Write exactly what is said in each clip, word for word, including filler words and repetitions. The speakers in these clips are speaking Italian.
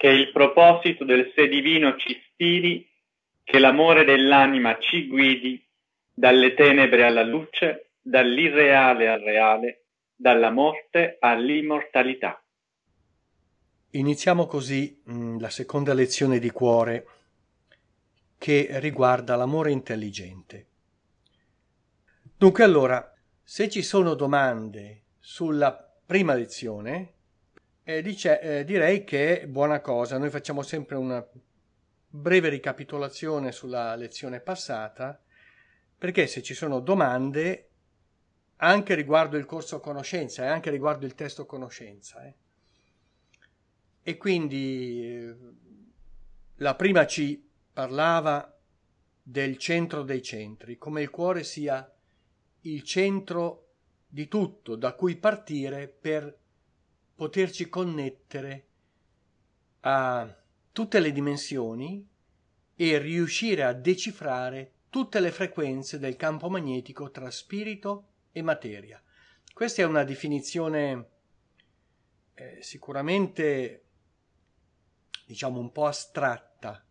che il proposito del sé divino ci ispiri, che l'amore dell'anima ci guidi, dalle tenebre alla luce, dall'irreale al reale, dalla morte all'immortalità. Iniziamo così mh, la seconda lezione di cuore, che riguarda l'amore intelligente. Dunque allora, se ci sono domande sulla prima lezione, eh, dice, eh, direi che è buona cosa. Noi facciamo sempre una breve ricapitolazione sulla lezione passata, perché se ci sono domande anche riguardo il corso conoscenza e anche riguardo il testo conoscenza, eh. E quindi eh, la prima ci parlava del centro dei centri, come il cuore sia il centro di tutto da cui partire per poterci connettere a tutte le dimensioni e riuscire a decifrare tutte le frequenze del campo magnetico tra spirito e materia. Questa è una definizione eh, sicuramente, diciamo, un po' astratta,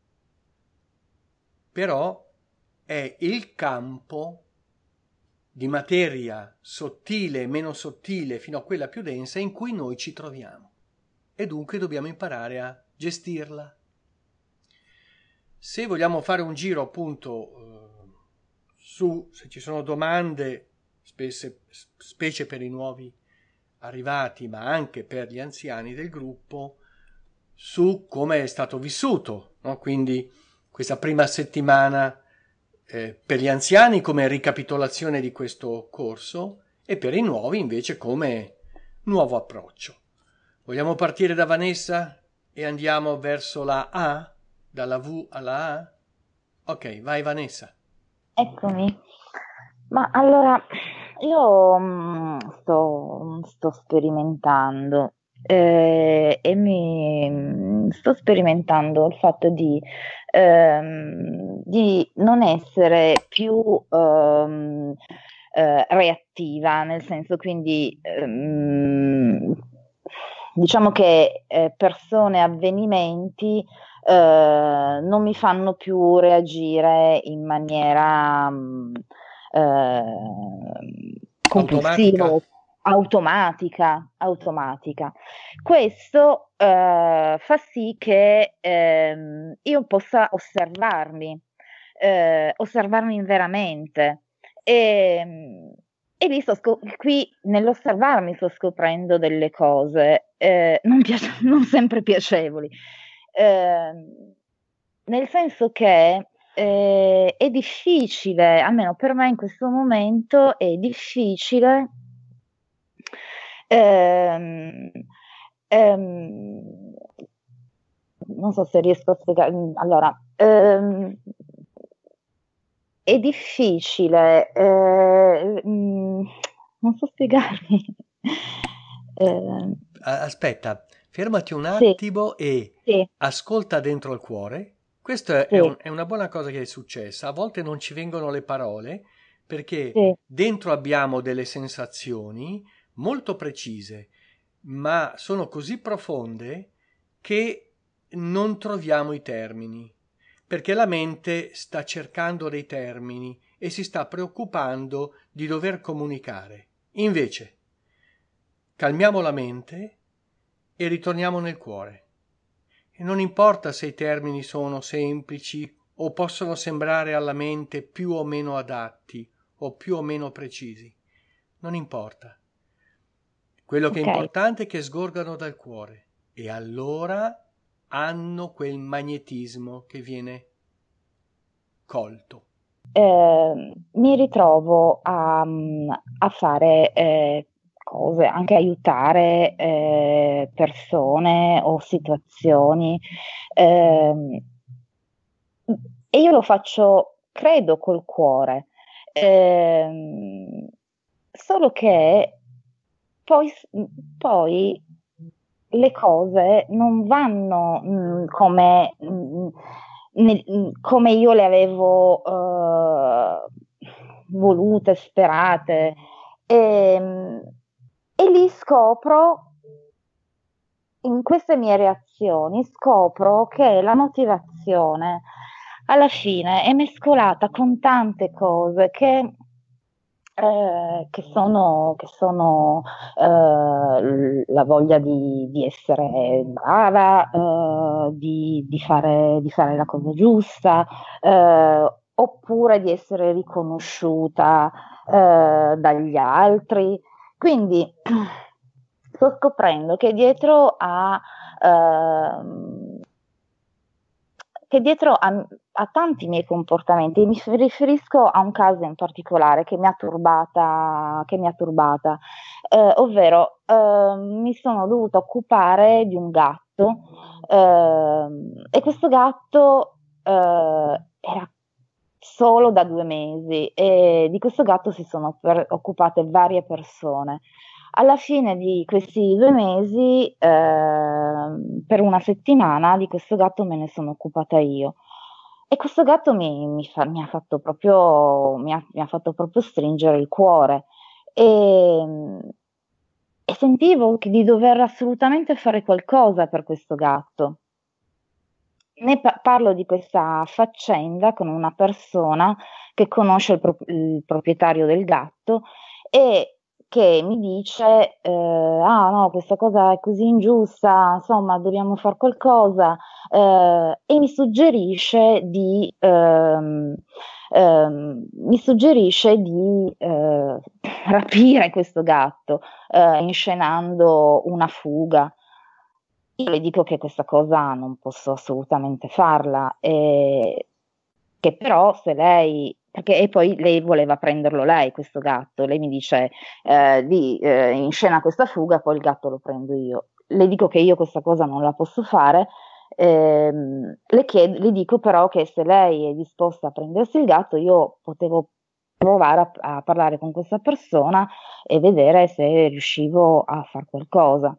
però è il campo di materia sottile e meno sottile fino a quella più densa in cui noi ci troviamo, e dunque dobbiamo imparare a gestirla. Se vogliamo fare un giro appunto eh, su, se ci sono domande, spesse, specie per i nuovi arrivati, ma anche per gli anziani del gruppo, su come è stato vissuto, no? Quindi questa prima settimana eh, per gli anziani come ricapitolazione di questo corso e per i nuovi invece come nuovo approccio. Vogliamo partire da Vanessa e andiamo verso la A, dalla V alla A? Ok, vai Vanessa. Eccomi. Ma allora, io mm, sto, sto sperimentando eh, e mi mm, sto sperimentando il fatto di, ehm, di non essere più ehm, eh, reattiva, nel senso quindi ehm, diciamo che eh, persone, avvenimenti eh, non mi fanno più reagire in maniera mh, eh, compulsiva, Automatica? automatica, automatica. Questo eh, fa sì che ehm, io possa osservarmi, eh, osservarmi veramente. E, e lì sto scop- qui nell'osservarmi sto scoprendo delle cose eh, non, piace- non sempre piacevoli. Eh, nel senso che eh, è difficile, almeno per me in questo momento, è difficile ehm, ehm, non so se riesco a spiegare. Allora, ehm, è difficile, eh, mm, non so spiegarmi. Eh, Aspetta, fermati un sì, attimo e sì, ascolta dentro il cuore. Questa è, sì, un- è una buona cosa che è successa. A volte non ci vengono le parole perché sì, dentro abbiamo delle sensazioni molto precise, ma sono così profonde che non troviamo i termini, perché la mente sta cercando dei termini e si sta preoccupando di dover comunicare. Invece, calmiamo la mente e ritorniamo nel cuore. E non importa se i termini sono semplici o possono sembrare alla mente più o meno adatti o più o meno precisi. Non importa. Quello che è ok. importante è che sgorgano dal cuore e allora hanno quel magnetismo che viene colto. Eh, mi ritrovo a, a fare eh, cose, anche aiutare eh, persone o situazioni. ehm, e io lo faccio, credo, col cuore. Ehm, solo che poi, poi le cose non vanno mh, come, mh, ne- mh, come io le avevo eh, volute, sperate. E, e lì scopro in queste mie reazioni scopro che la motivazione alla fine è mescolata con tante cose che, eh, che sono, che sono eh, la voglia di, di essere brava, eh, di, di fare, di fare la cosa giusta, eh, oppure di essere riconosciuta eh, dagli altri. Quindi sto scoprendo che dietro a, ehm, che dietro a, a tanti miei comportamenti, mi riferisco a un caso in particolare che mi ha turbata, che mi ha turbata, eh, ovvero eh, mi sono dovuta occupare di un gatto eh, e questo gatto eh, era solo da due mesi e di questo gatto si sono per- occupate varie persone. Alla fine di questi due mesi, eh, per una settimana, di questo gatto me ne sono occupata io. E questo gatto mi, mi fa- mi ha fatto proprio, mi ha, mi ha fatto proprio stringere il cuore. E, e sentivo che di dover assolutamente fare qualcosa per questo gatto. Ne pa- parlo di questa faccenda con una persona che conosce il, pro- il proprietario del gatto e che mi dice, eh, ah no, questa cosa è così ingiusta, insomma, dobbiamo fare qualcosa, eh, e mi suggerisce di, ehm, ehm, mi suggerisce di eh, rapire questo gatto, eh, inscenando una fuga. Io le dico che questa cosa non posso assolutamente farla, e che però se lei, perché e poi lei voleva prenderlo lei, questo gatto, lei mi dice eh, di eh, in scena questa fuga, poi il gatto lo prendo io. Le dico che io questa cosa non la posso fare, ehm, le, chied- le dico però che se lei è disposta a prendersi il gatto, io potevo provare a, a parlare con questa persona e vedere se riuscivo a fare qualcosa.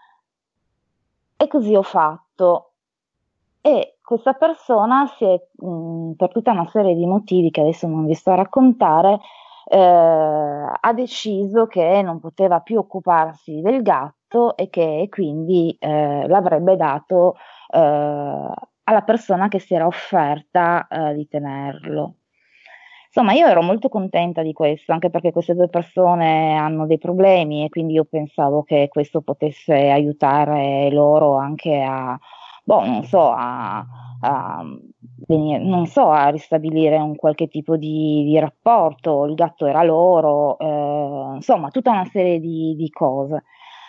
E così ho fatto. E questa persona si è, mh, per tutta una serie di motivi che adesso non vi sto a raccontare, eh, ha deciso che non poteva più occuparsi del gatto e che quindi eh, l'avrebbe dato eh, alla persona che si era offerta eh, di tenerlo. Insomma, io ero molto contenta di questo, anche perché queste due persone hanno dei problemi e quindi io pensavo che questo potesse aiutare loro anche a, boh, non so, a, a venire- non so, a ristabilire un qualche tipo di, di rapporto. Il gatto era loro, eh, insomma, tutta una serie di, di cose.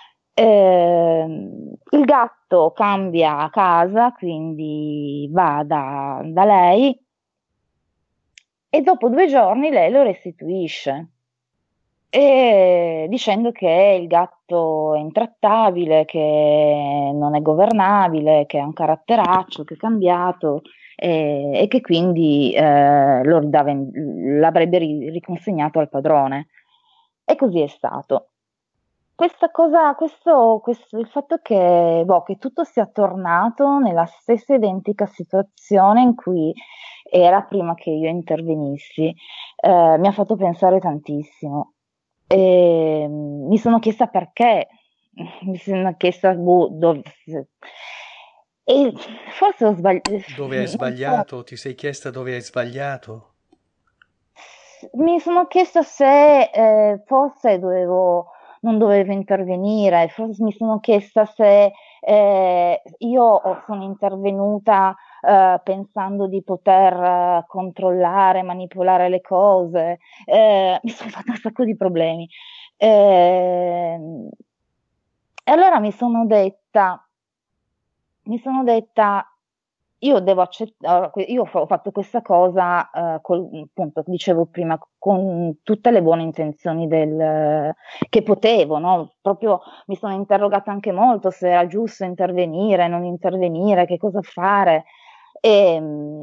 Ehm, il gatto cambia casa, quindi va da da lei e dopo due giorni lei lo restituisce, e dicendo che il gatto è intrattabile, che non è governabile, che ha un caratteraccio, che è cambiato e, e che quindi eh, lo ridava in- l'avrebbe ri- riconsegnato al padrone. E così è stato. Questa cosa, questo, questo- il fatto che, boh, che tutto sia tornato nella stessa identica situazione in cui era prima che io intervenissi, eh, mi ha fatto pensare tantissimo. E, mm, mi sono chiesta perché, mi sono chiesta, boh, dove- e forse ho sbagliato, Dove hai non so. sbagliato? Ti sei chiesta dove hai sbagliato? Mi sono chiesta se eh, forse dovevo, non dovevo intervenire, forse mi sono chiesta se eh, io ho- sono intervenuta eh, pensando di poter eh, controllare, manipolare le cose. Eh, mi sono fatta un sacco di problemi. Ehm, e allora mi sono detta, mi sono detta, io devo accettare, io ho fatto questa cosa, eh, col- appunto, dicevo prima, con tutte le buone intenzioni del, che potevo, no? Proprio mi sono interrogata anche molto se era giusto intervenire, non intervenire, che cosa fare. E,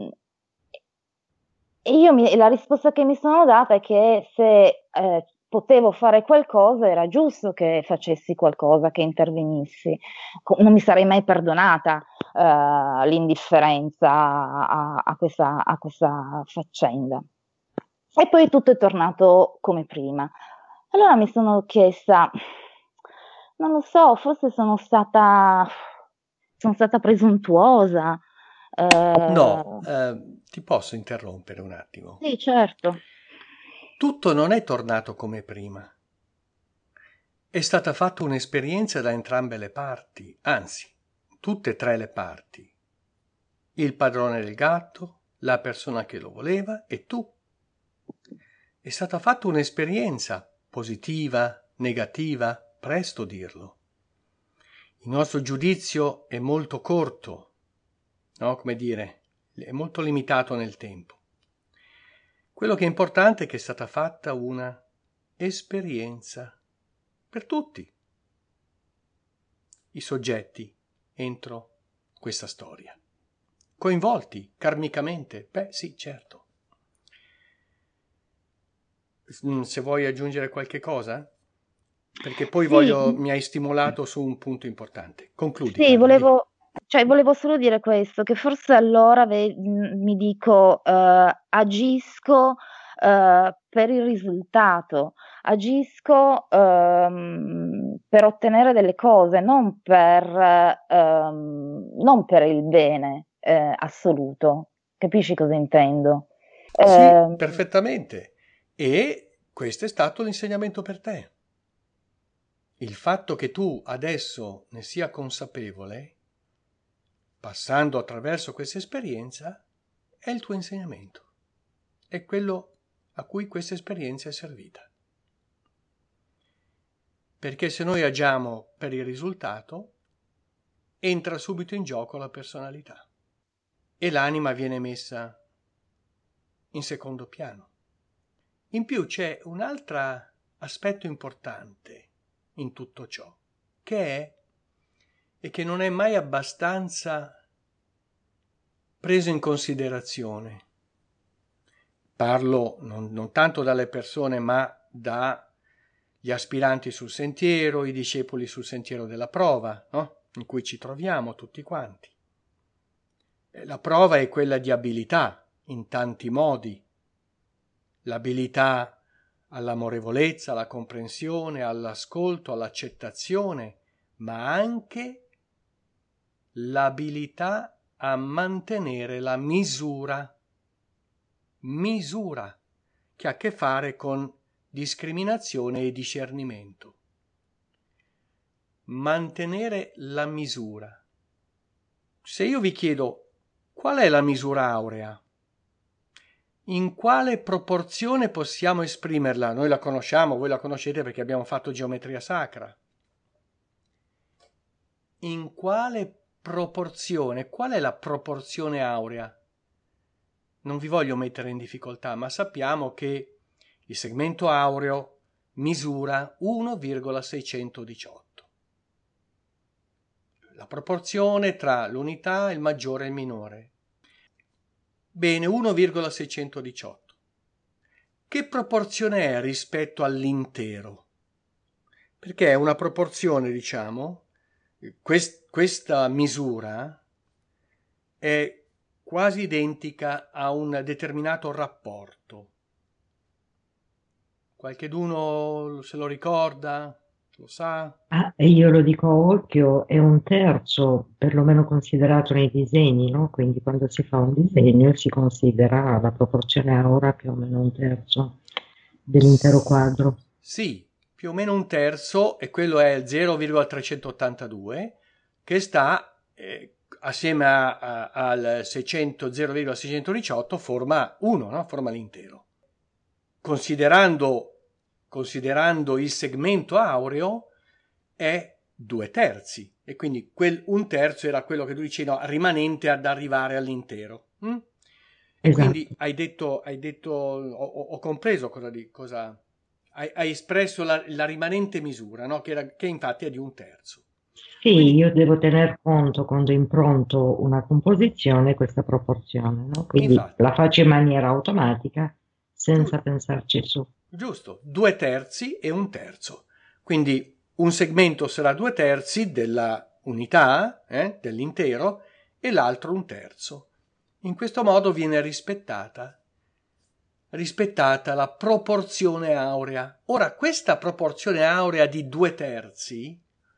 e io mi- la risposta che mi sono data è che se eh, potevo fare qualcosa, era giusto che facessi qualcosa, che intervenissi. Co- Non mi sarei mai perdonata eh, l'indifferenza a, a questa, a questa faccenda. E poi tutto è tornato come prima. Allora mi sono chiesta, non lo so, forse sono stata, sono stata presuntuosa. No, Eh, eh, ti posso interrompere un attimo. sì, certo. Tutto non è tornato come prima. È stata fatta un'esperienza da entrambe le parti, anzi, tutte e tre le parti. Il padrone del gatto, la persona che lo voleva e tu. È stata fatta un'esperienza positiva, negativa, presto dirlo. Il nostro giudizio è molto corto, no? Come dire, è molto limitato nel tempo. Quello che è importante è che è stata fatta una esperienza per tutti i soggetti entro questa storia. Coinvolti karmicamente? Beh, sì, certo. Se vuoi aggiungere qualche cosa? Perché poi Sì, voglio, mi hai stimolato su un punto importante. Concludi, sì, cara, di. volevo, cioè, volevo solo dire questo, che forse allora ve- m- mi dico, eh, agisco, eh, per il risultato, agisco, ehm, per ottenere delle cose, non per, ehm, non per il bene, eh, assoluto. Capisci cosa intendo? Sì, Ehm, perfettamente. E questo è stato l'insegnamento per te. Il fatto che tu adesso ne sia consapevole, passando attraverso questa esperienza, è il tuo insegnamento. È quello a cui questa esperienza è servita. Perché se noi agiamo per il risultato, entra subito in gioco la personalità e l'anima viene messa in secondo piano. In più c'è un altro aspetto importante in tutto ciò, che è e che non è mai abbastanza preso in considerazione. Parlo non, non tanto dalle persone, ma dagli aspiranti sul sentiero, i discepoli sul sentiero della prova, no? In cui ci troviamo tutti quanti. La prova è quella di abilità, in tanti modi. L'abilità all'amorevolezza, alla comprensione, all'ascolto, all'accettazione, ma anche l'abilità a mantenere la misura, misura, che ha a che fare con discriminazione e discernimento. Mantenere la misura. Se io vi chiedo qual è la misura aurea, in quale proporzione possiamo esprimerla? Noi la conosciamo, voi la conoscete perché abbiamo fatto geometria sacra. In quale proporzione? Qual è la proporzione aurea? Non vi voglio mettere in difficoltà, ma sappiamo che il segmento aureo misura uno virgola seicentodiciotto. La proporzione tra l'unità, il maggiore e il minore. Bene, uno virgola seicentodiciotto. Che proporzione è rispetto all'intero? Perché è una proporzione, diciamo, quest- questa misura è quasi identica a un determinato rapporto. Qualcheduno se lo ricorda? Lo sa? Ah, e io lo dico a occhio, è un terzo, perlomeno considerato nei disegni, no? Quindi quando si fa un disegno si considera la proporzione aura più o meno un terzo dell'intero quadro. Sì, più o meno un terzo, e quello è il zero virgola trecentottantadue, che sta eh, assieme a, a, al seicento, zero virgola seicentodiciotto forma uno, no? Forma l'intero. Considerando, considerando il segmento aureo è due terzi, e quindi quel un terzo era quello che tu dici, no, rimanente ad arrivare all'intero. Hm? E Esatto. quindi hai detto, hai detto ho, ho compreso cosa, di, cosa hai, hai espresso la, la rimanente misura, no? che, era, che infatti è di un terzo. Sì, Quindi, io devo tener conto quando impronto una composizione questa proporzione, no? Quindi infatti, la faccio in maniera automatica senza giu- pensarci su. giusto, due terzi e un terzo. Quindi un segmento sarà due terzi della unità, eh, dell'intero, e l'altro un terzo. In questo modo viene rispettata, rispettata la proporzione aurea. Ora, questa proporzione aurea di due terzi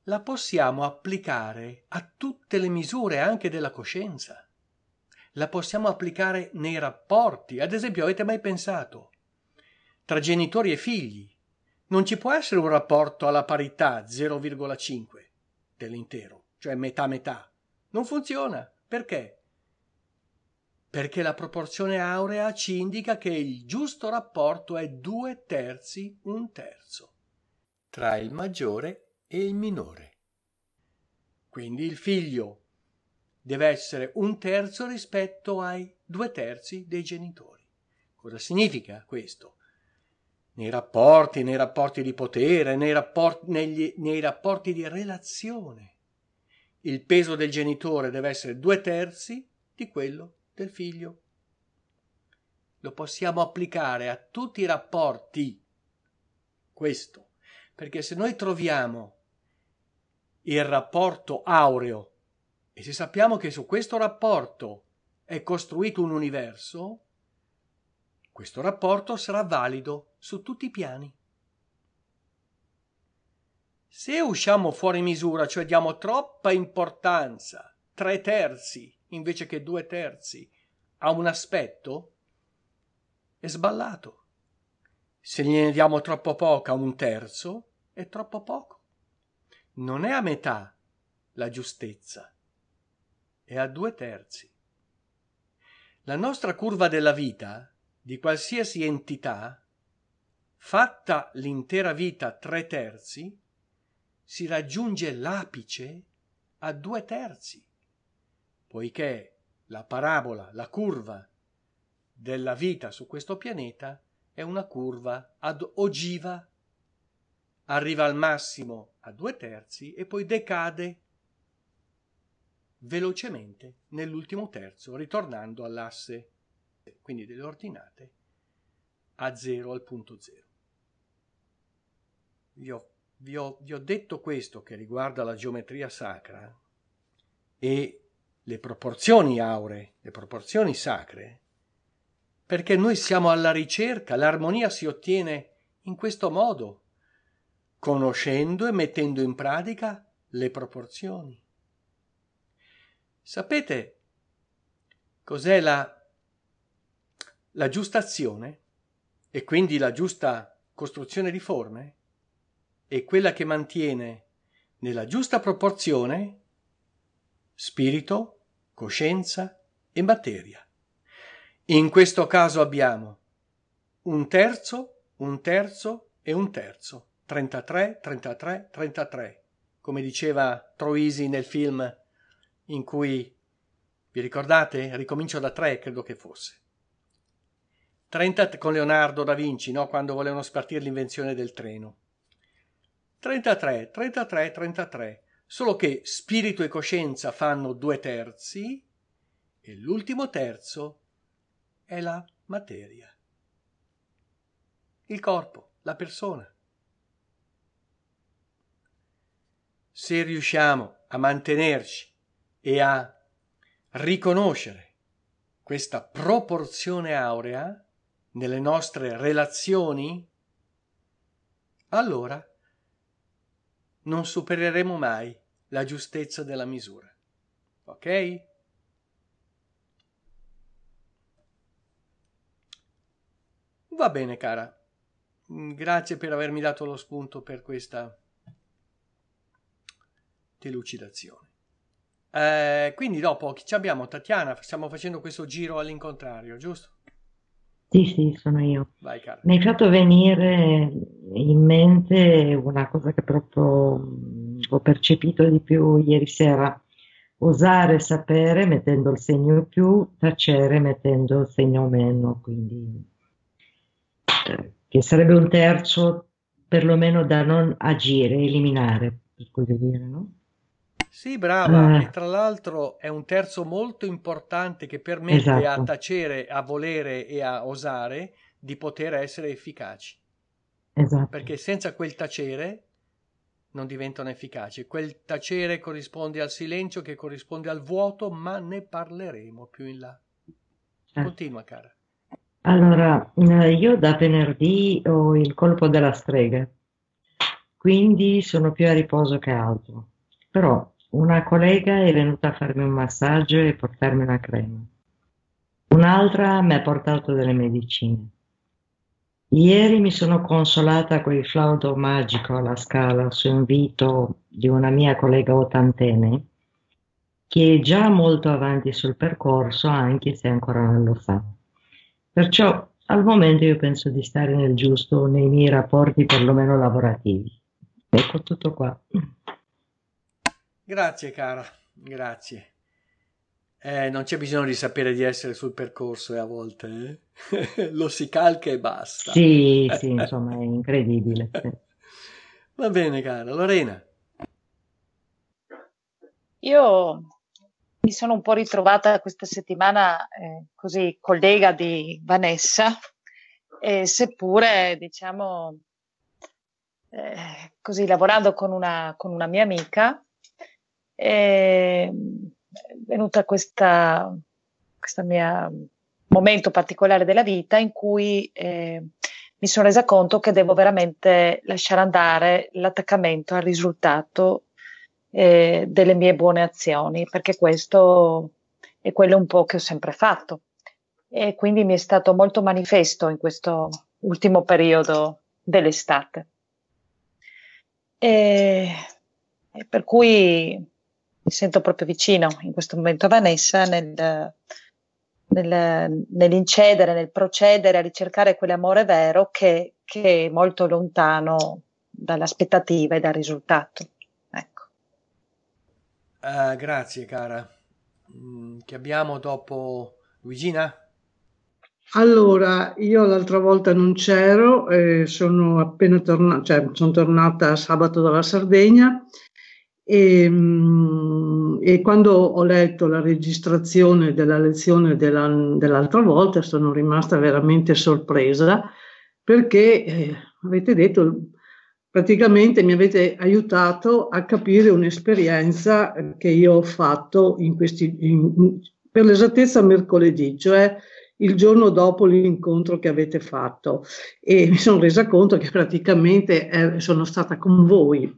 la possiamo applicare a tutte le misure anche della coscienza. La possiamo applicare nei rapporti. Ad esempio, avete mai pensato tra genitori e figli? Non ci può essere un rapporto alla parità zero virgola cinque dell'intero, cioè metà metà. Non funziona. Perché? Perché la proporzione aurea ci indica che il giusto rapporto è due terzi, un terzo, tra il maggiore e il minore. Quindi il figlio deve essere un terzo rispetto ai due terzi dei genitori. Cosa significa questo? Nei rapporti, nei rapporti di potere, nei rapporti, negli, nei rapporti di relazione. Il peso del genitore deve essere due terzi di quello del figlio. Lo possiamo applicare a tutti i rapporti. Questo, perché se noi troviamo il rapporto aureo e se sappiamo che su questo rapporto è costruito un universo, questo rapporto sarà valido su tutti i piani. Se usciamo fuori misura, cioè diamo troppa importanza, tre terzi invece che due terzi, a un aspetto, è sballato. Se gliene diamo troppo poco a un terzo, è troppo poco. Non è a metà la giustezza, è a due terzi. La nostra curva della vita, di qualsiasi entità, fatta l'intera vita tre terzi, si raggiunge l'apice a due terzi, poiché la parabola, la curva della vita su questo pianeta è una curva ad ogiva, arriva al massimo a due terzi e poi decade velocemente nell'ultimo terzo, ritornando all'asse, quindi delle ordinate, a zero, al punto zero. Vi ho, vi ho, vi ho detto questo che riguarda la geometria sacra e le proporzioni auree, le proporzioni sacre, perché noi siamo alla ricerca, l'armonia si ottiene in questo modo, conoscendo e mettendo in pratica le proporzioni. Sapete cos'è la, la giusta azione e quindi la giusta costruzione di forme? È quella che mantiene nella giusta proporzione spirito, coscienza e materia. In questo caso abbiamo un terzo, un terzo e un terzo. trentatré, trentatré, trentatré. Come diceva Troisi nel film in cui, vi ricordate? Ricomincio da tre, credo che fosse. trenta con Leonardo da Vinci, no? Quando volevano spartire l'invenzione del treno. trentatré, trentatré, trentatré. Solo che spirito e coscienza fanno due terzi e l'ultimo terzo è la materia. Il corpo, la persona. Se riusciamo a mantenerci e a riconoscere questa proporzione aurea nelle nostre relazioni, allora non supereremo mai la giustezza della misura. Ok? Va bene, cara. Grazie per avermi dato lo spunto per questa delucidazione. Eh, quindi dopo chi ci abbiamo? Tatiana, stiamo facendo questo giro all'incontrario, giusto? Sì, sì, sono io. Vai, cara. Mi hai fatto venire in mente una cosa che proprio mh, ho percepito di più ieri sera. Osare sapere mettendo il segno più, tacere mettendo il segno meno, quindi eh, che sarebbe un terzo perlomeno da non agire, eliminare, per così dire, no? Sì, brava, Eh, e tra l'altro è un terzo molto importante che permette a esatto, tacere, a volere e a osare di poter essere efficaci, esatto. perché senza quel tacere non diventano efficaci. Quel tacere corrisponde al silenzio che corrisponde al vuoto, ma ne parleremo più in là. Certo. Continua, cara. Allora, eh, io da venerdì ho il colpo della strega, quindi sono più a riposo che altro. Però una collega è venuta a farmi un massaggio e portarmi una crema. Un'altra mi ha portato delle medicine. Ieri mi sono consolata con il flauto magico alla Scala su invito di una mia collega ottantenne che è già molto avanti sul percorso anche se ancora non lo fa. Perciò al momento io penso di stare nel giusto nei miei rapporti perlomeno lavorativi. Ecco tutto qua. Grazie cara, grazie. Eh, non c'è bisogno di sapere di essere sul percorso e a volte eh? Lo si calca e basta. Sì, sì, insomma è incredibile. Sì. Va bene cara, Lorena. Io mi sono un po' ritrovata questa settimana eh, così collega di Vanessa, e seppure diciamo eh, così lavorando con una, con una mia amica, è venuta questa, questa mia momento particolare della vita in cui eh, mi sono resa conto che devo veramente lasciare andare l'attaccamento al risultato eh, delle mie buone azioni, perché questo è quello un po' che ho sempre fatto, e quindi mi è stato molto manifesto in questo ultimo periodo dell'estate. E, e per cui mi sento proprio vicino in questo momento a Vanessa nel, nel, nell'incedere, nel procedere a ricercare quell'amore vero che, che è molto lontano dall'aspettativa e dal risultato. Ecco. Uh, grazie cara. Mm, che abbiamo dopo Luigina? Allora, io l'altra volta non c'ero, eh, sono appena tornata, cioè sono tornata sabato dalla Sardegna. E, e quando ho letto la registrazione della lezione della, dell'altra volta sono rimasta veramente sorpresa, perché eh, avete detto, praticamente mi avete aiutato a capire un'esperienza che io ho fatto in questi, in, per l'esattezza mercoledì, cioè il giorno dopo l'incontro che avete fatto, e mi sono resa conto che praticamente eh, sono stata con voi.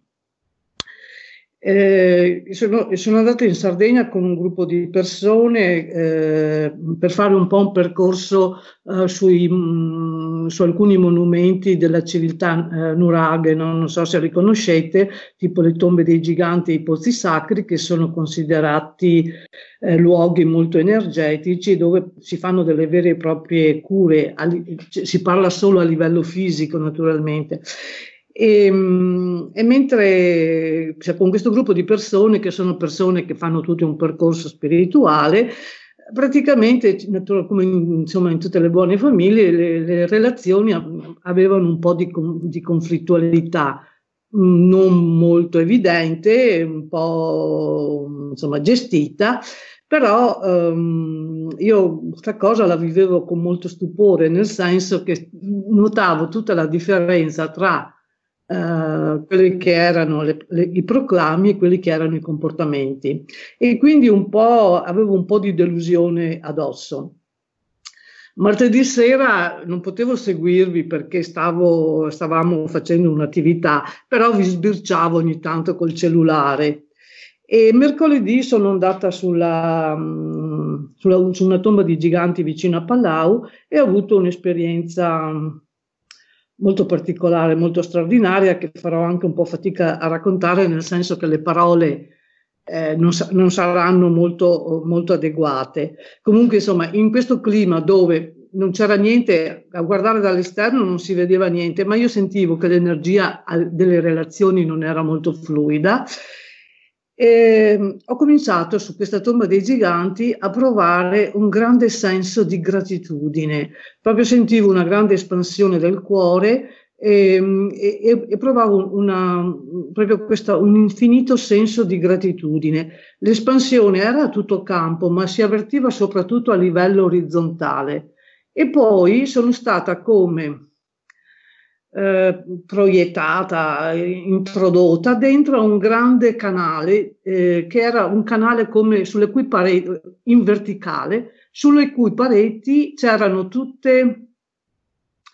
Eh, sono, sono andata in Sardegna con un gruppo di persone eh, per fare un po' un percorso eh, sui, mh, su alcuni monumenti della civiltà eh, nuraghe, no? Non so se riconoscete, tipo le tombe dei giganti e i pozzi sacri, che sono considerati eh, luoghi molto energetici dove si fanno delle vere e proprie cure, si parla solo a livello fisico naturalmente. E, e mentre cioè, con questo gruppo di persone, che sono persone che fanno tutto un percorso spirituale, praticamente, come insomma in tutte le buone famiglie, le, le relazioni avevano un po' di, di conflittualità non molto evidente, un po' insomma gestita, però ehm, io questa cosa la vivevo con molto stupore, nel senso che notavo tutta la differenza tra Uh, quelli che erano le, le, i proclami e quelli che erano i comportamenti, e quindi un po' avevo un po' di delusione addosso. Martedì sera non potevo seguirvi perché stavo, stavamo facendo un'attività, però vi sbirciavo ogni tanto col cellulare, e mercoledì sono andata sulla, sulla, su una tomba di giganti vicino a Palau e ho avuto un'esperienza molto particolare, molto straordinaria, che farò anche un po' fatica a raccontare, nel senso che le parole eh, non, sa- non saranno molto, molto adeguate. Comunque, insomma, in questo clima dove non c'era niente, a guardare dall'esterno non si vedeva niente, ma io sentivo che l'energia delle relazioni non era molto fluida. E ho cominciato su questa tomba dei giganti a provare un grande senso di gratitudine, proprio sentivo una grande espansione del cuore e, e, e provavo una, proprio questo, un infinito senso di gratitudine. L'espansione era a tutto campo, ma si avvertiva soprattutto a livello orizzontale, e poi sono stata come Eh, proiettata, introdotta dentro un grande canale eh, che era un canale come sulle cui pareti, in verticale, sulle cui pareti c'erano tutte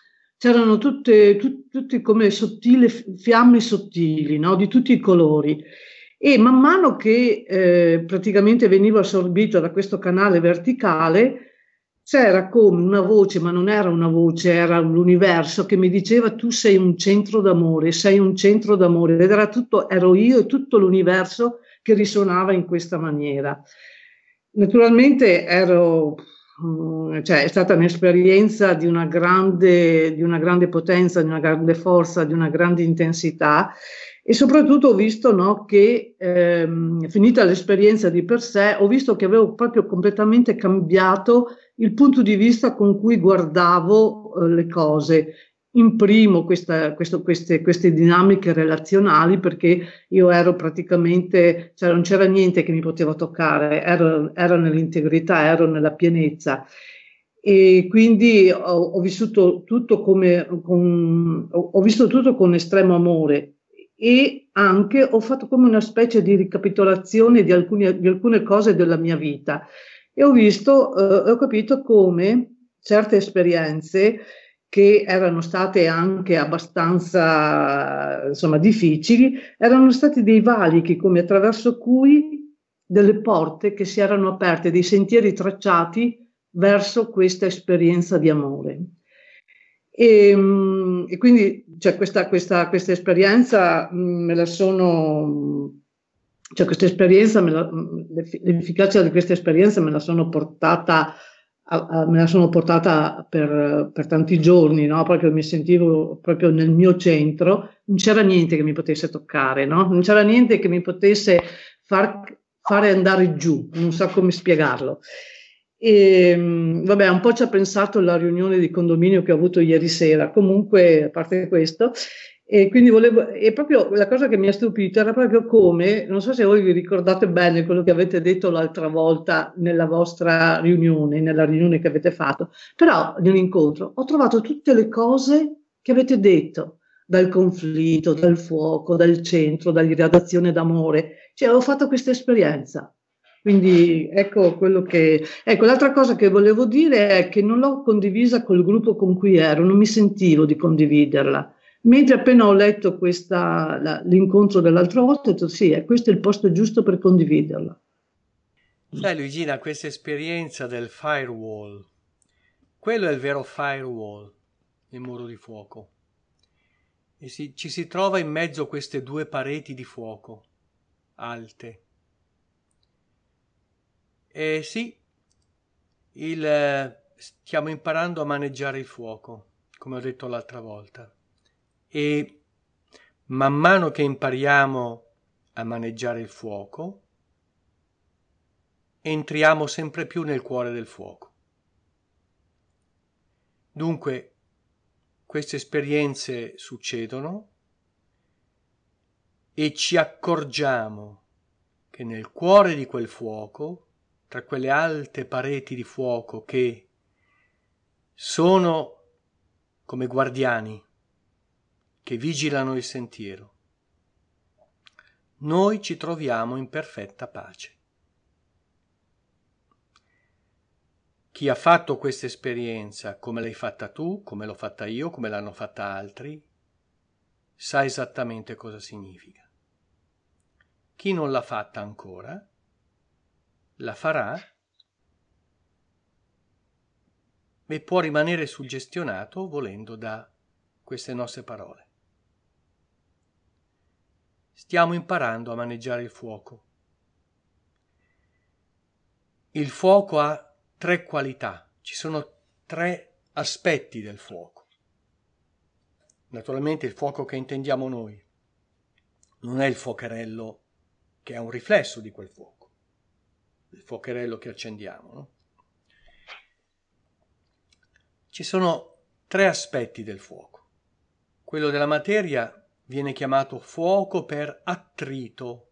c'erano tutte, tut- tutte come sottili, fiamme sottili, no? Di tutti i colori. E man mano che eh, praticamente venivo assorbito da questo canale verticale, c'era come una voce, ma non era una voce, era l'universo che mi diceva: tu sei un centro d'amore, sei un centro d'amore. Ed era tutto, ero io e tutto l'universo che risuonava in questa maniera. Naturalmente ero, cioè, è stata un'esperienza di una grande, di una grande potenza, di una grande forza, di una grande intensità, e soprattutto ho visto, no, che ehm, finita l'esperienza di per sé, ho visto che avevo proprio completamente cambiato il punto di vista con cui guardavo eh, le cose. Imprimo questa, questo, queste, queste dinamiche relazionali, perché io ero praticamente, cioè non c'era niente che mi poteva toccare, ero, ero nell'integrità, ero nella pienezza. E quindi ho, ho vissuto tutto come, con, ho, ho visto tutto con estremo amore, e anche ho fatto come una specie di ricapitolazione di alcune, di alcune cose della mia vita, e ho visto, eh, ho capito come certe esperienze che erano state anche abbastanza, insomma, difficili, erano stati dei valichi, come attraverso cui delle porte che si erano aperte, dei sentieri tracciati verso questa esperienza di amore. E, e quindi, cioè, questa, questa, questa esperienza me la sono, cioè questa esperienza, me la, l'efficacia di questa esperienza me la sono portata, a, a, me la sono portata per, per tanti giorni, no? Proprio mi sentivo proprio nel mio centro, non c'era niente che mi potesse toccare, no? Non c'era niente che mi potesse far, fare andare giù, non so come spiegarlo. E vabbè, un po' ci ha pensato la riunione di condominio che ho avuto ieri sera, comunque a parte questo, e quindi volevo, e proprio la cosa che mi ha stupito era proprio come, non so se voi vi ricordate bene quello che avete detto l'altra volta nella vostra riunione, nella riunione che avete fatto, però nell'incontro ho trovato tutte le cose che avete detto, dal conflitto, dal fuoco, dal centro, dall'irradiazione d'amore, cioè ho fatto questa esperienza. Quindi ecco quello che... Ecco, l'altra cosa che volevo dire è che non l'ho condivisa col gruppo con cui ero, non mi sentivo di condividerla. Mentre appena ho letto questa, la, l'incontro dell'altra volta, ho detto sì, è questo è il posto giusto per condividerla. Sai Luigina, questa esperienza del firewall, quello è il vero firewall, il muro di fuoco. E si, ci si trova in mezzo a queste due pareti di fuoco, alte. E sì, il, eh, stiamo imparando a maneggiare il fuoco, come ho detto l'altra volta. E man mano che impariamo a maneggiare il fuoco, entriamo sempre più nel cuore del fuoco. Dunque, queste esperienze succedono e ci accorgiamo che nel cuore di quel fuoco, tra quelle alte pareti di fuoco che sono come guardiani che vigilano il sentiero, noi ci troviamo in perfetta pace. Chi ha fatto questa esperienza, come l'hai fatta tu, come l'ho fatta io, come l'hanno fatta altri, sa esattamente cosa significa. Chi non l'ha fatta ancora, la farà e può rimanere suggestionato, volendo, da queste nostre parole. Stiamo imparando a maneggiare il fuoco. Il fuoco ha tre qualità, ci sono tre aspetti del fuoco. Naturalmente il fuoco che intendiamo noi non è il fuocherello che è un riflesso di quel fuoco, il fuocherello che accendiamo, no? Ci sono tre aspetti del fuoco. Quello della materia viene chiamato fuoco per attrito,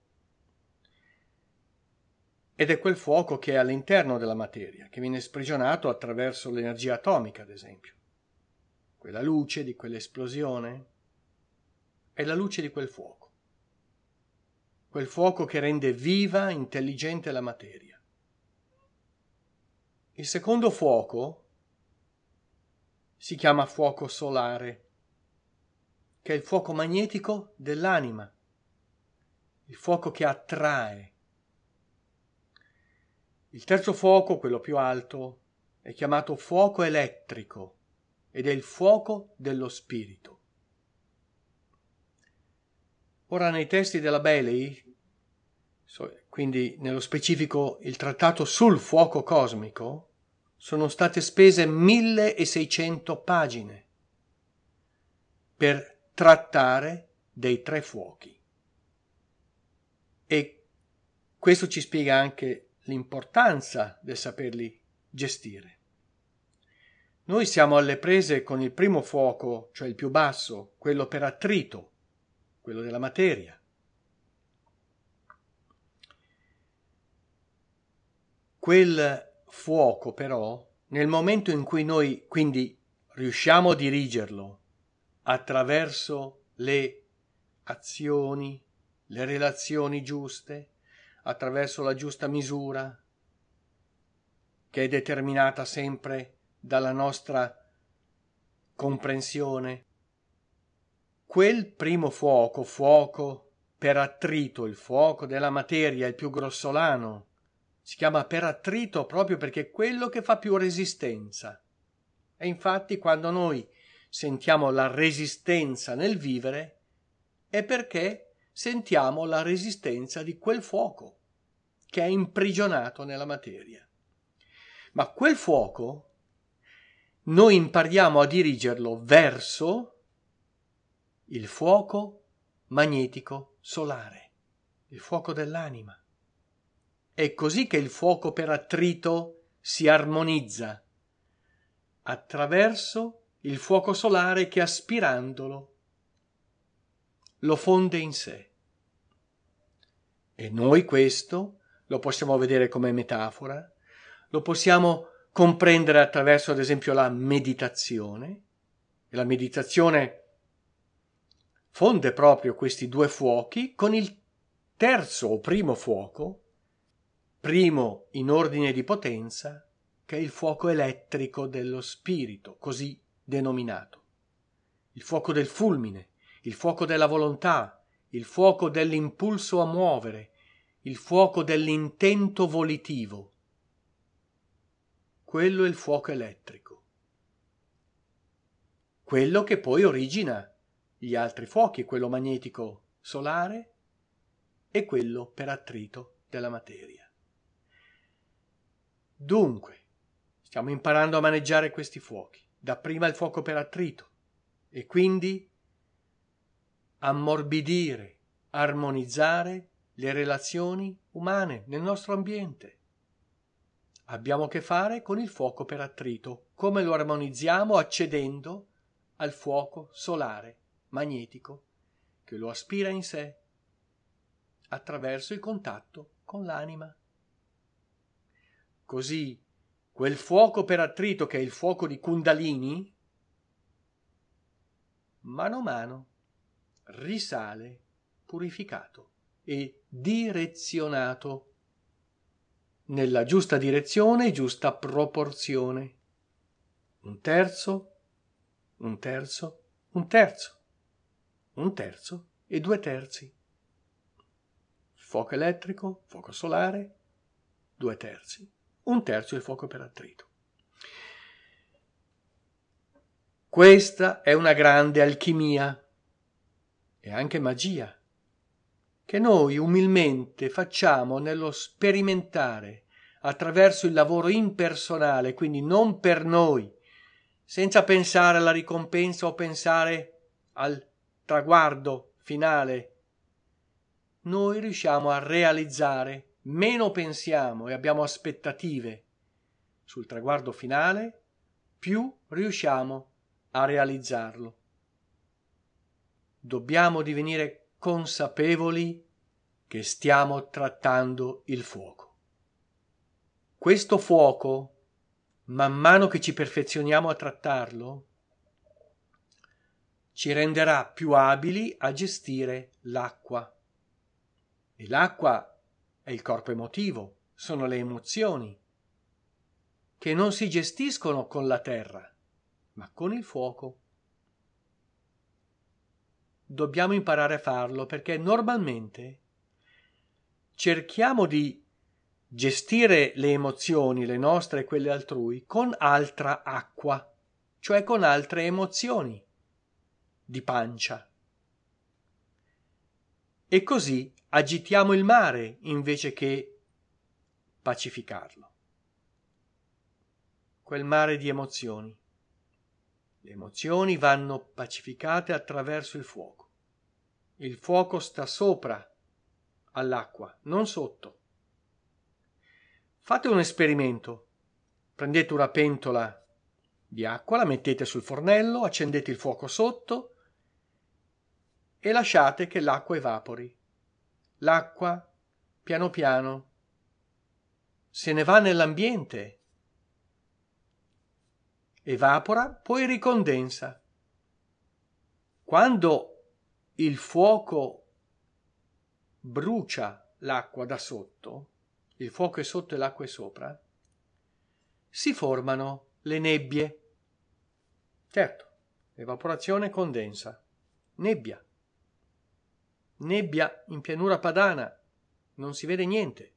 ed è quel fuoco che è all'interno della materia, che viene sprigionato attraverso l'energia atomica, ad esempio. Quella luce di quell'esplosione è la luce di quel fuoco. Quel fuoco che rende viva, intelligente la materia. Il secondo fuoco si chiama fuoco solare, che è il fuoco magnetico dell'anima, il fuoco che attrae. Il terzo fuoco, quello più alto, è chiamato fuoco elettrico ed è il fuoco dello spirito. Ora, nei testi della Bailey, quindi nello specifico il trattato sul fuoco cosmico, sono state spese milleseicento pagine per trattare dei tre fuochi. E questo ci spiega anche l'importanza del saperli gestire. Noi siamo alle prese con il primo fuoco, cioè il più basso, quello per attrito, quello della materia. Quel fuoco però, nel momento in cui noi quindi riusciamo a dirigerlo attraverso le azioni, le relazioni giuste, attraverso la giusta misura, che è determinata sempre dalla nostra comprensione, quel primo fuoco, fuoco per attrito, il fuoco della materia, il più grossolano, si chiama per attrito proprio perché è quello che fa più resistenza. E infatti quando noi sentiamo la resistenza nel vivere è perché sentiamo la resistenza di quel fuoco che è imprigionato nella materia. Ma quel fuoco noi impariamo a dirigerlo verso il fuoco magnetico solare, il fuoco dell'anima. È così che il fuoco per attrito si armonizza attraverso il fuoco solare che, aspirandolo, lo fonde in sé. E noi questo lo possiamo vedere come metafora, lo possiamo comprendere attraverso, ad esempio, la meditazione. E la meditazione fonde proprio questi due fuochi con il terzo o primo fuoco, primo in ordine di potenza, che è il fuoco elettrico dello spirito, così denominato. Il fuoco del fulmine, il fuoco della volontà, il fuoco dell'impulso a muovere, il fuoco dell'intento volitivo. Quello è il fuoco elettrico. Quello che poi origina gli altri fuochi, quello magnetico solare e quello per attrito della materia. Dunque, stiamo imparando a maneggiare questi fuochi. Dapprima il fuoco per attrito e quindi ammorbidire, armonizzare le relazioni umane nel nostro ambiente. Abbiamo a che fare con il fuoco per attrito. Come lo armonizziamo? Accedendo al fuoco solare, magnetico, che lo aspira in sé attraverso il contatto con l'anima. Così quel fuoco per attrito, che è il fuoco di Kundalini, mano a mano risale purificato e direzionato nella giusta direzione e giusta proporzione. Un terzo, un terzo, un terzo, un terzo e due terzi. Fuoco elettrico, fuoco solare, due terzi. Un terzo il fuoco per attrito. Questa è una grande alchimia e anche magia che noi umilmente facciamo nello sperimentare attraverso il lavoro impersonale, quindi non per noi, senza pensare alla ricompensa o pensare al traguardo finale. Noi riusciamo a realizzare, meno pensiamo e abbiamo aspettative sul traguardo finale, più riusciamo a realizzarlo. Dobbiamo divenire consapevoli che stiamo trattando il fuoco. Questo fuoco, man mano che ci perfezioniamo a trattarlo, ci renderà più abili a gestire l'acqua. E l'acqua è il corpo emotivo, sono le emozioni, che non si gestiscono con la terra, ma con il fuoco. Dobbiamo imparare a farlo perché normalmente cerchiamo di gestire le emozioni, le nostre e quelle altrui, con altra acqua, cioè con altre emozioni di pancia. E così agitiamo il mare invece che pacificarlo. Quel mare di emozioni. Le emozioni vanno pacificate attraverso il fuoco. Il fuoco sta sopra all'acqua, non sotto. Fate un esperimento. Prendete una pentola di acqua, la mettete sul fornello, accendete il fuoco sotto e lasciate che l'acqua evapori. L'acqua, piano piano, se ne va nell'ambiente, evapora, poi ricondensa. Quando il fuoco brucia l'acqua da sotto, il fuoco è sotto e l'acqua è sopra, si formano le nebbie. Certo, evaporazione condensa, nebbia. Nebbia in pianura padana, non si vede niente.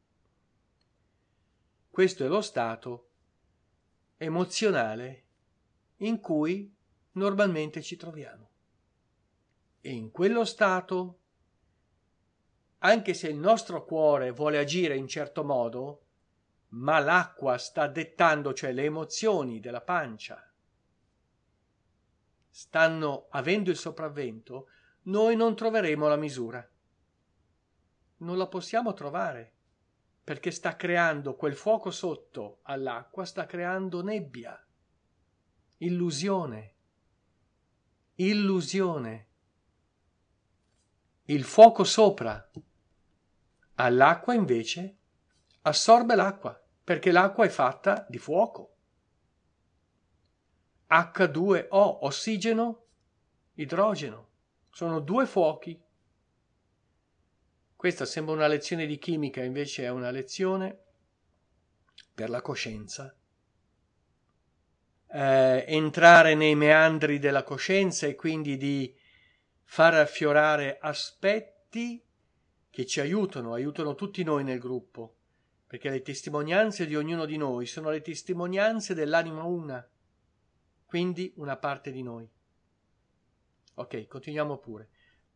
Questo è lo stato emozionale in cui normalmente ci troviamo. E in quello stato, anche se il nostro cuore vuole agire in certo modo, ma l'acqua sta dettando, cioè le emozioni della pancia stanno avendo il sopravvento, noi non troveremo la misura. Non la possiamo trovare, perché sta creando quel fuoco sotto all'acqua, sta creando nebbia, illusione, illusione. Il fuoco sopra all'acqua invece assorbe l'acqua, perché l'acqua è fatta di fuoco. acca due o, ossigeno, idrogeno. Sono due fuochi. Questa sembra una lezione di chimica, invece è una lezione per la coscienza. Eh, entrare nei meandri della coscienza e quindi di far affiorare aspetti che ci aiutano, aiutano tutti noi nel gruppo, perché le testimonianze di ognuno di noi sono le testimonianze dell'anima una, quindi una parte di noi. Ok, continuiamo pure.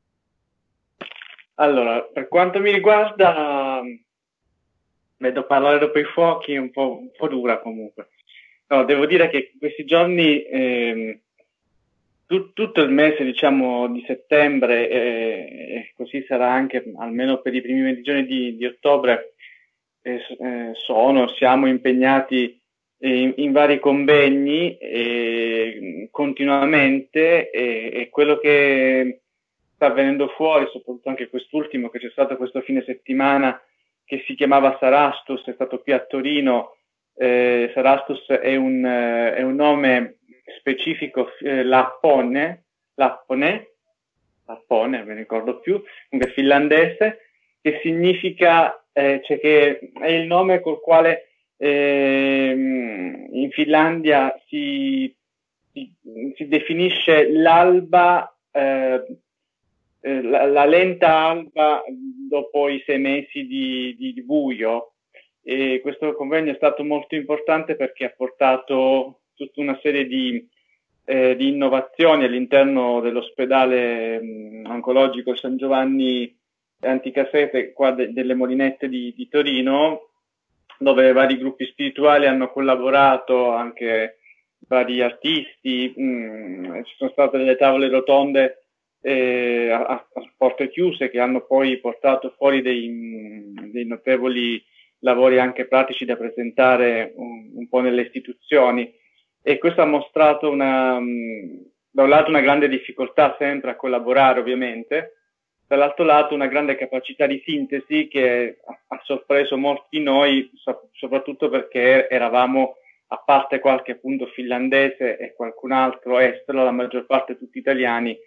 Allora, per quanto mi riguarda, vedo parlare dopo i fuochi un po', un po' dura comunque. No, devo dire che questi giorni, eh, tu, tutto il mese, diciamo, di settembre, e eh, così sarà anche almeno per i primi venti giorni di, di ottobre, eh, eh, sono, siamo impegnati in, in vari convegni eh, continuamente e, e quello che sta venendo fuori, soprattutto anche quest'ultimo che c'è stato questo fine settimana, che si chiamava Sarastus, è stato qui a Torino. Eh, Sarastus è un, eh, è un nome specifico eh, lappone, lappone, lappone, non mi ricordo più, comunque finlandese, che significa, eh, cioè che è il nome col quale eh, in Finlandia si, si, si definisce l'alba, eh, La, la lenta alba dopo i sei mesi di, di, di buio. E questo convegno è stato molto importante perché ha portato tutta una serie di, eh, di innovazioni all'interno dell'ospedale mh, oncologico San Giovanni Anticasete, qua de, delle Molinette di, di Torino, dove vari gruppi spirituali hanno collaborato, anche vari artisti, mh, ci sono state delle tavole rotonde Eh, a, a porte chiuse che hanno poi portato fuori dei, dei notevoli lavori anche pratici da presentare un, un po' nelle istituzioni, e questo ha mostrato una, da un lato una grande difficoltà sempre a collaborare ovviamente, dall'altro lato una grande capacità di sintesi che ha, ha sorpreso molti di noi, so, soprattutto perché eravamo, a parte qualche appunto finlandese e qualcun altro estero, la maggior parte tutti italiani,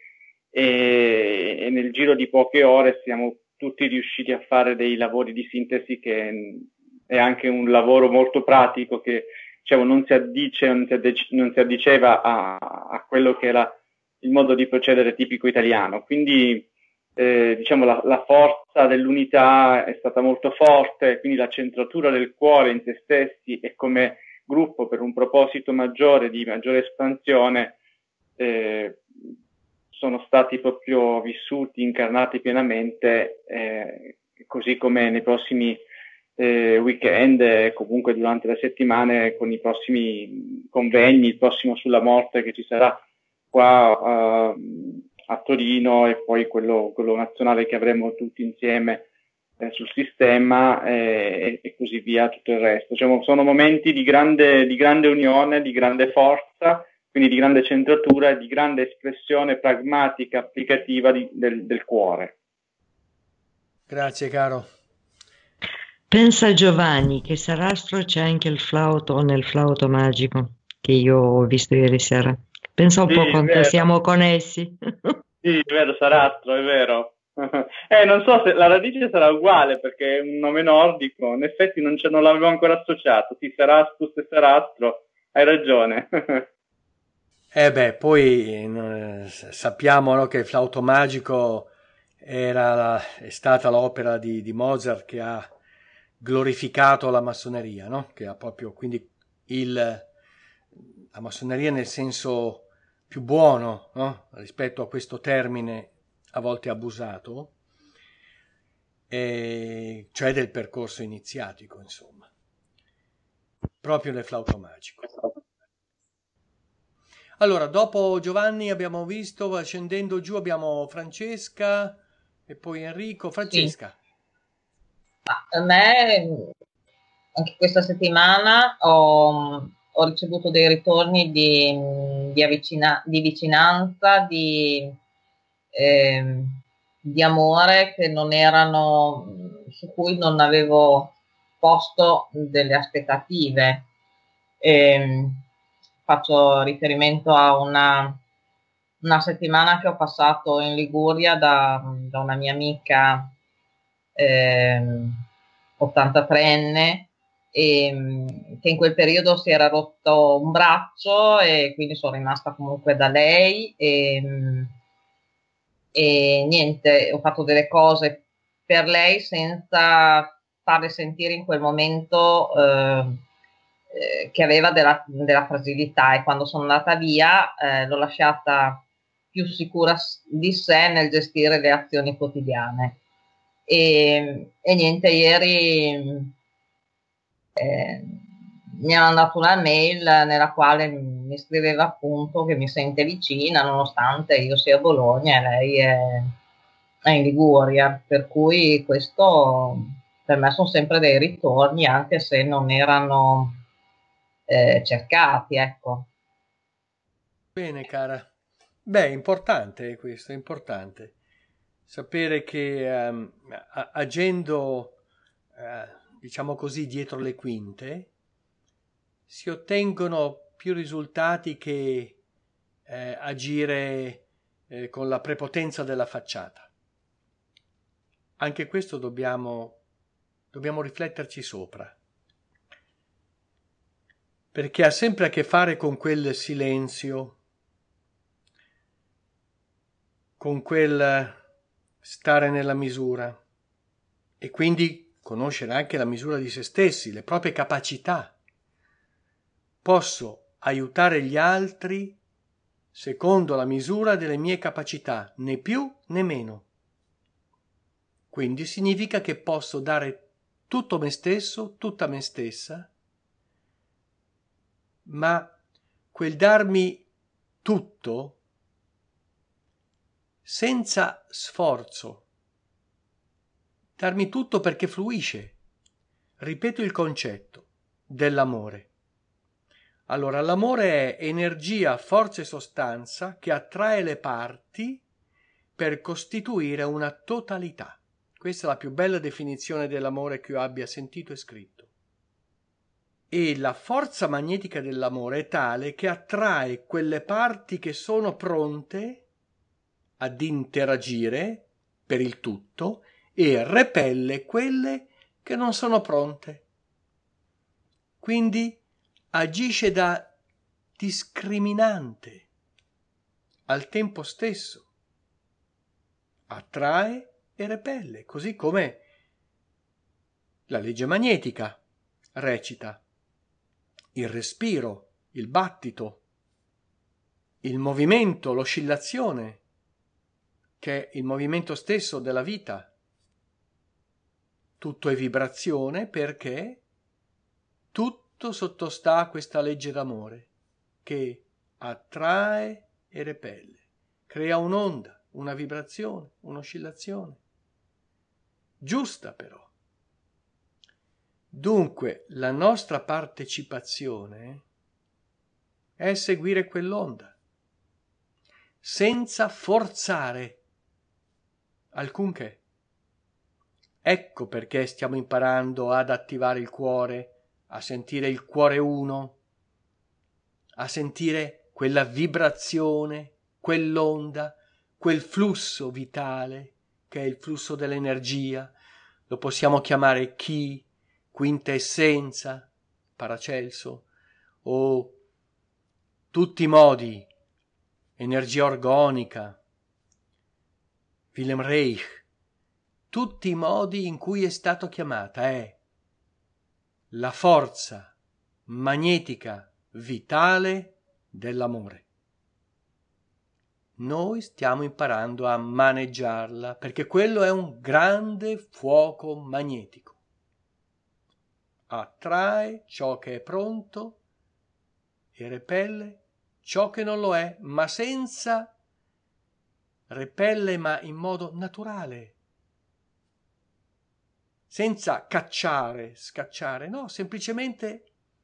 E, e nel giro di poche ore siamo tutti riusciti a fare dei lavori di sintesi, che è anche un lavoro molto pratico che diciamo, non si addice, non si, addice, non si addiceva a, a quello che era il modo di procedere tipico italiano. Quindi eh, diciamo la, la forza dell'unità è stata molto forte, quindi la centratura del cuore in se stessi e come gruppo per un proposito maggiore di maggiore espansione eh, sono stati proprio vissuti, incarnati pienamente, eh, così come nei prossimi eh, weekend e comunque durante le settimane con i prossimi convegni, il prossimo sulla morte che ci sarà qua uh, a Torino e poi quello, quello nazionale che avremo tutti insieme eh, sul sistema eh, e così via, tutto il resto. Cioè, sono momenti di grande, di grande unione, di grande forza, quindi di grande centratura e di grande espressione pragmatica, applicativa di, del, del cuore. Grazie caro. Pensa Giovanni che Sarastro c'è anche il flauto nel flauto magico che io ho visto ieri sera. Pensa un sì, po' quanto siamo connessi. Sì, è vero, Sarastro, è vero. eh, non so se la radice sarà uguale perché è un nome nordico, in effetti non, non l'avevo ancora associato. Sì, Sarastus e Sarastro, hai ragione. Eh beh, poi eh, sappiamo, no, che il flauto magico era, è stata l'opera di, di Mozart che ha glorificato la massoneria, no? Che ha proprio quindi il, la massoneria nel senso più buono, no? Rispetto a questo termine a volte abusato, e, cioè del percorso iniziatico, insomma, proprio nel flauto magico. Allora, dopo Giovanni abbiamo visto, scendendo giù abbiamo Francesca e poi Enrico. Francesca. Sì. A me, anche questa settimana, ho, ho ricevuto dei ritorni di, di, avvicina, di vicinanza, di, eh, di amore che non erano, su cui non avevo posto delle aspettative. Eh, Faccio riferimento a una, una settimana che ho passato in Liguria da, da una mia amica eh, ottantatreenne e, che in quel periodo si era rotto un braccio e quindi sono rimasta comunque da lei e, e niente, ho fatto delle cose per lei senza farle sentire in quel momento eh, che aveva della, della fragilità e quando sono andata via eh, l'ho lasciata più sicura di sé nel gestire le azioni quotidiane e, e niente, ieri eh, mi ha mandato una mail nella quale mi scriveva appunto che mi sente vicina nonostante io sia a Bologna e lei è, è in Liguria, per cui questo per me sono sempre dei ritorni anche se non erano Eh, cercati, ecco. Bene, cara. Beh, è importante questo, è importante. Sapere che um, agendo, uh, diciamo così, dietro le quinte, si ottengono più risultati che eh, agire eh, con la prepotenza della facciata. Anche questo dobbiamo, dobbiamo rifletterci sopra. Perché ha sempre a che fare con quel silenzio, con quel stare nella misura e quindi conoscere anche la misura di se stessi, le proprie capacità. Posso aiutare gli altri secondo la misura delle mie capacità, né più né meno. Quindi significa che posso dare tutto me stesso, tutta me stessa, ma quel darmi tutto senza sforzo, darmi tutto perché fluisce. Ripeto il concetto dell'amore. Allora, l'amore è energia, forza e sostanza che attrae le parti per costituire una totalità. Questa è la più bella definizione dell'amore che io abbia sentito e scritto. E la forza magnetica dell'amore è tale che attrae quelle parti che sono pronte ad interagire per il tutto e repelle quelle che non sono pronte. Quindi agisce da discriminante al tempo stesso, attrae e repelle, così come la legge magnetica recita: il respiro, il battito, il movimento, l'oscillazione, che è il movimento stesso della vita. Tutto è vibrazione perché tutto sottostà a questa legge d'amore che attrae e repelle, crea un'onda, una vibrazione, un'oscillazione. Giusta però. Dunque la nostra partecipazione è seguire quell'onda, senza forzare alcunché. Ecco perché stiamo imparando ad attivare il cuore, a sentire il cuore uno, a sentire quella vibrazione, quell'onda, quel flusso vitale che è il flusso dell'energia. Lo possiamo chiamare chi, quinta essenza, Paracelso, o tutti i modi, energia organica, Wilhelm Reich, tutti i modi in cui è stato chiamata. È la forza magnetica vitale dell'amore. Noi stiamo imparando a maneggiarla perché quello è un grande fuoco magnetico. Attrae ciò che è pronto e repelle ciò che non lo è, ma senza repelle, ma in modo naturale, senza cacciare, scacciare, no, semplicemente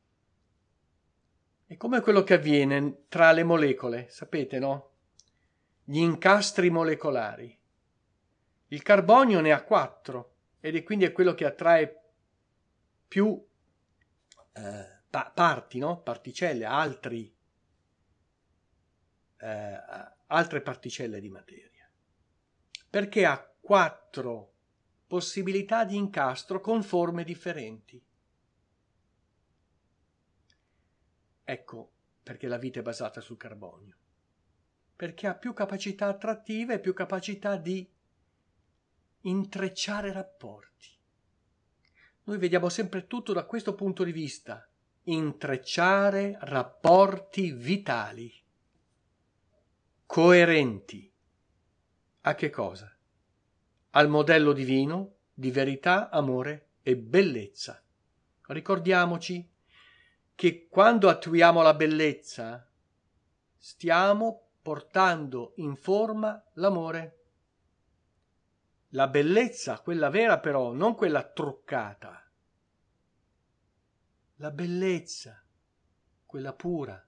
è come quello che avviene tra le molecole, sapete, no? Gli incastri molecolari. Il carbonio ne ha quattro ed è quindi è quello che attrae più eh, pa- parti, no? Particelle, altri, eh, altre particelle di materia. Perché ha quattro possibilità di incastro con forme differenti. Ecco perché la vita è basata sul carbonio. Perché ha più capacità attrattive e più capacità di intrecciare rapporti. Noi vediamo sempre tutto da questo punto di vista. Intrecciare rapporti vitali, coerenti. A che cosa? Al modello divino di verità, amore e bellezza. Ricordiamoci che quando attuiamo la bellezza stiamo portando in forma l'amore. La bellezza, quella vera però, non quella truccata. La bellezza, quella pura.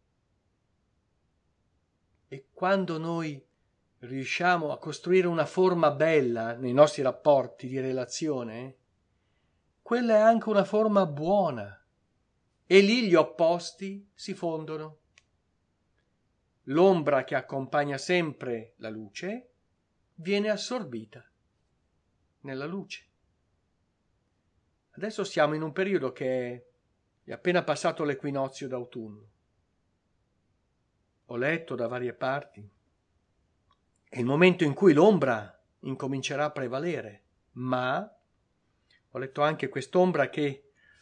E quando noi riusciamo a costruire una forma bella nei nostri rapporti di relazione, quella è anche una forma buona. E lì gli opposti si fondono. L'ombra che accompagna sempre la luce viene assorbita nella luce. Adesso siamo in un periodo che è appena passato l'equinozio d'autunno. Ho letto da varie parti. È il momento in cui l'ombra incomincerà a prevalere, ma ho letto anche quest'ombra che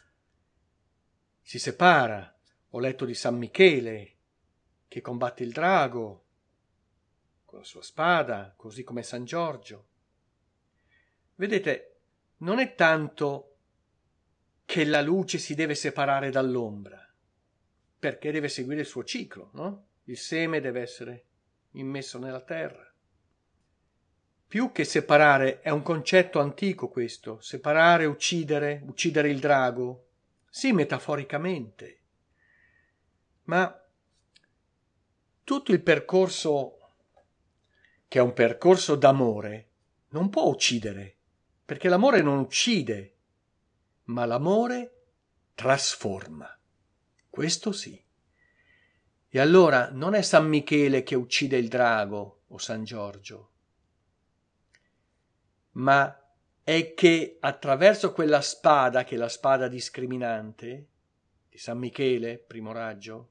si separa. Ho letto di San Michele che combatte il drago con la sua spada, così come San Giorgio. Vedete, non è tanto che la luce si deve separare dall'ombra, perché deve seguire il suo ciclo, no? Il seme deve essere immesso nella terra. Più che separare, è un concetto antico questo, separare, uccidere, uccidere il drago, sì, metaforicamente, ma tutto il percorso, che è un percorso d'amore, non può uccidere, perché l'amore non uccide, ma l'amore trasforma. Questo sì. E allora non è San Michele che uccide il drago o San Giorgio, ma è che attraverso quella spada, che è la spada discriminante, di San Michele, primo raggio,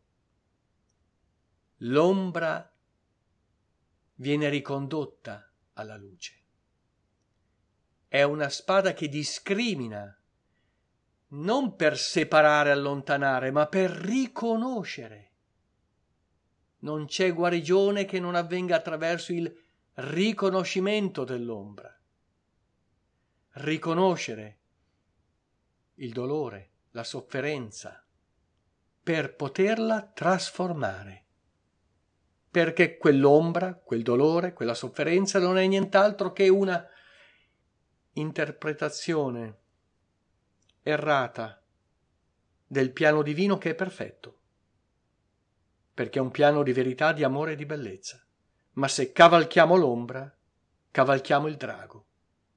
l'ombra viene ricondotta alla luce. È una spada che discrimina, non per separare e allontanare, ma per riconoscere. Non c'è guarigione che non avvenga attraverso il riconoscimento dell'ombra. Riconoscere il dolore, la sofferenza, per poterla trasformare. Perché quell'ombra, quel dolore, quella sofferenza non è nient'altro che una interpretazione errata del piano divino, che è perfetto, perché è un piano di verità, di amore e di bellezza. Ma se cavalchiamo l'ombra, cavalchiamo il drago.